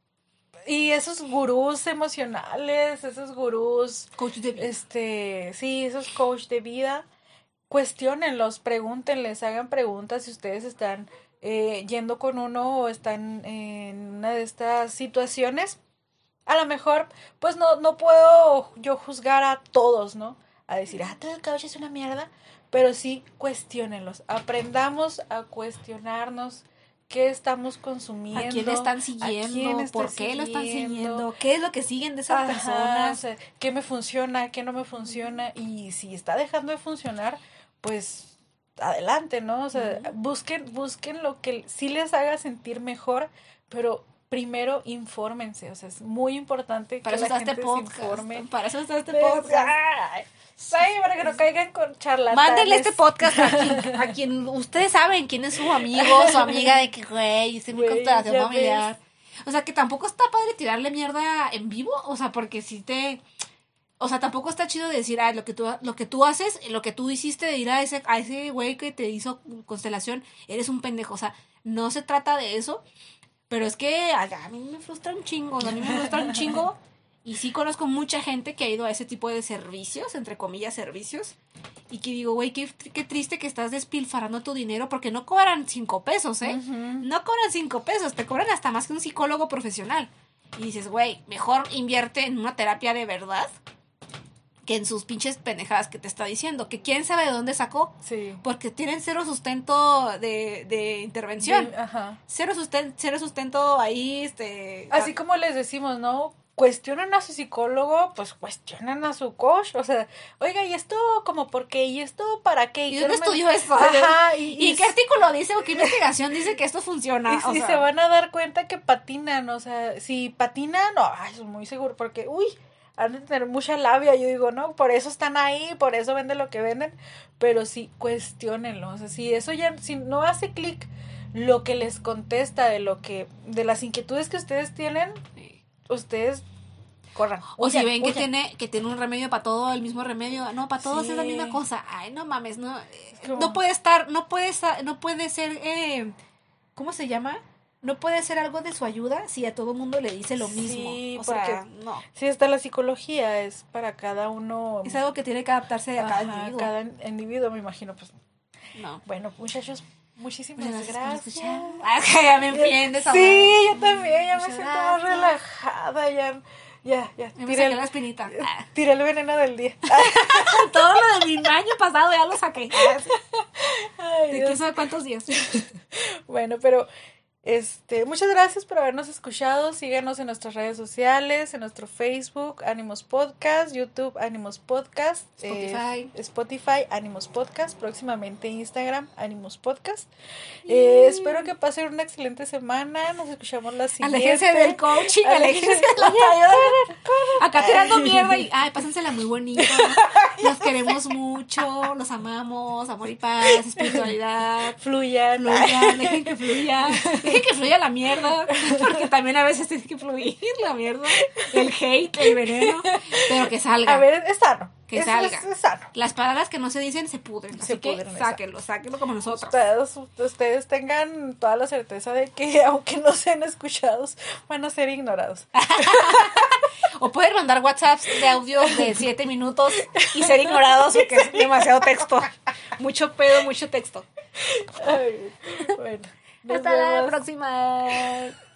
Y esos gurús emocionales, esos gurús... Coach de vida. Este, sí, esos coach de vida, cuestiónenlos, pregúntenles, hagan preguntas si ustedes están... Eh, yendo con uno o están en una de estas situaciones. A lo mejor pues no, no puedo yo juzgar a todos, ¿no? A decir, ah, todo el coach es una mierda, pero sí cuestiónenlos, aprendamos a cuestionarnos qué estamos consumiendo, a quién están siguiendo, quién por qué siguiendo, lo están siguiendo, qué es lo que siguen de esas Ajá, personas, o sea, qué me funciona, qué no me funciona, y si está dejando de funcionar, pues adelante, ¿no? O sea, uh-huh. busquen, busquen lo que sí les haga sentir mejor, pero primero infórmense, o sea, es muy importante para que la gente este se informe. Para eso está este podcast. Sí, para que no caigan con charlatanes. Mándenle este podcast a quien, a quien ustedes saben quién es su amigo, su amiga, de que, güey, estoy muy constelación familiar. Ves. O sea, que tampoco está padre tirarle mierda en vivo, o sea, porque si te... O sea, tampoco está chido decir, ah, lo que tú, lo que tú haces, lo que tú hiciste de ir a ese, a ese güey que te hizo constelación, eres un pendejo. O sea, no se trata de eso, pero es que a, a mí me frustra un chingo, o sea, a mí me frustra un chingo. Y sí conozco mucha gente que ha ido a ese tipo de servicios, entre comillas, servicios, y que digo, güey, qué, qué triste que estás despilfarrando tu dinero, porque no cobran cinco pesos, ¿eh? Uh-huh. No cobran cinco pesos, te cobran hasta más que un psicólogo profesional. Y dices, güey, mejor invierte en una terapia de verdad que en sus pinches pendejadas que te está diciendo, que quién sabe de dónde sacó, sí. porque tienen cero sustento de, de intervención, de, ajá. cero sustento, cero sustento ahí, este... Así como les decimos, ¿no? cuestionan a su psicólogo, pues cuestionan a su coach, o sea, oiga, ¿y esto como por qué? ¿Y esto para qué? ¿Y dónde me... estudió esto? Ajá, ¿Y, y, ¿Y qué artículo dice o qué investigación dice que esto funciona? Y, o y sea... se van a dar cuenta que patinan, o sea, si patinan, no, ay, es muy seguro, porque, uy, han de tener mucha labia, yo digo, no, por eso están ahí, por eso venden lo que venden, pero sí, cuestiónenlo, o sea, si eso ya, si no hace clic lo que les contesta de lo que, de las inquietudes que ustedes tienen, ustedes corran. O huyan, si ven huyan. que tiene, que tiene un remedio para todo, el mismo remedio, no, para todos Sí. es la misma cosa, ay, no mames, no, ¿Cómo? no puede estar, no puede estar, no puede ser, eh, ¿cómo se llama? No puede ser algo de su ayuda si a todo mundo le dice lo mismo. Sí, o porque sea, no. sí está la psicología, es para cada uno. Es algo que tiene que adaptarse a cada Ajá, individuo. cada individuo, me imagino, pues. No. Bueno, muchachos, muchísimas Muchas gracias por gracias. escuchar. Ah, que ya me entiendes. Sí, yo también, ya me Muchas siento más gracias. relajada, ya, ya, ya. Ya me Tiré saqué el, la espinita. Ah. tiré el veneno del día. Todo lo de mi año pasado ya lo saqué. Ah, sí. Ay, ¿De Dios. quién sabe cuántos días? Bueno, pero este, muchas gracias por habernos escuchado. Síganos en nuestras redes sociales, en nuestro Facebook, Ánimos Podcast, YouTube, Ánimos Podcast, Spotify. eh, Spotify, Ánimos Podcast, próximamente Instagram, Ánimos Podcast. Eh, espero que pasen una excelente semana. Nos escuchamos la siguiente. Aléjense del coaching, aléjense de la talla. Acá tirando mierda y, ay, pásensela muy bonito. Los queremos mucho, los amamos, amor y paz, espiritualidad. Fluyan. Fluyan, dejen que fluya, dejen que fluya la mierda, porque también a veces tiene que fluir la mierda, el hate, el veneno, pero que salga. A ver, es sano. Que es, salga. Es, es sano. Las palabras que no se dicen se pudren, Se así que pudren, sáquenlo, sáquenlo como nosotros. Ustedes, ustedes tengan toda la certeza de que aunque no sean escuchados, van a ser ignorados. O pueden mandar WhatsApps de audio de siete minutos y ser ignorados porque es demasiado texto. Mucho pedo, mucho texto. Ay, bueno. Nos Hasta la vemos. próxima.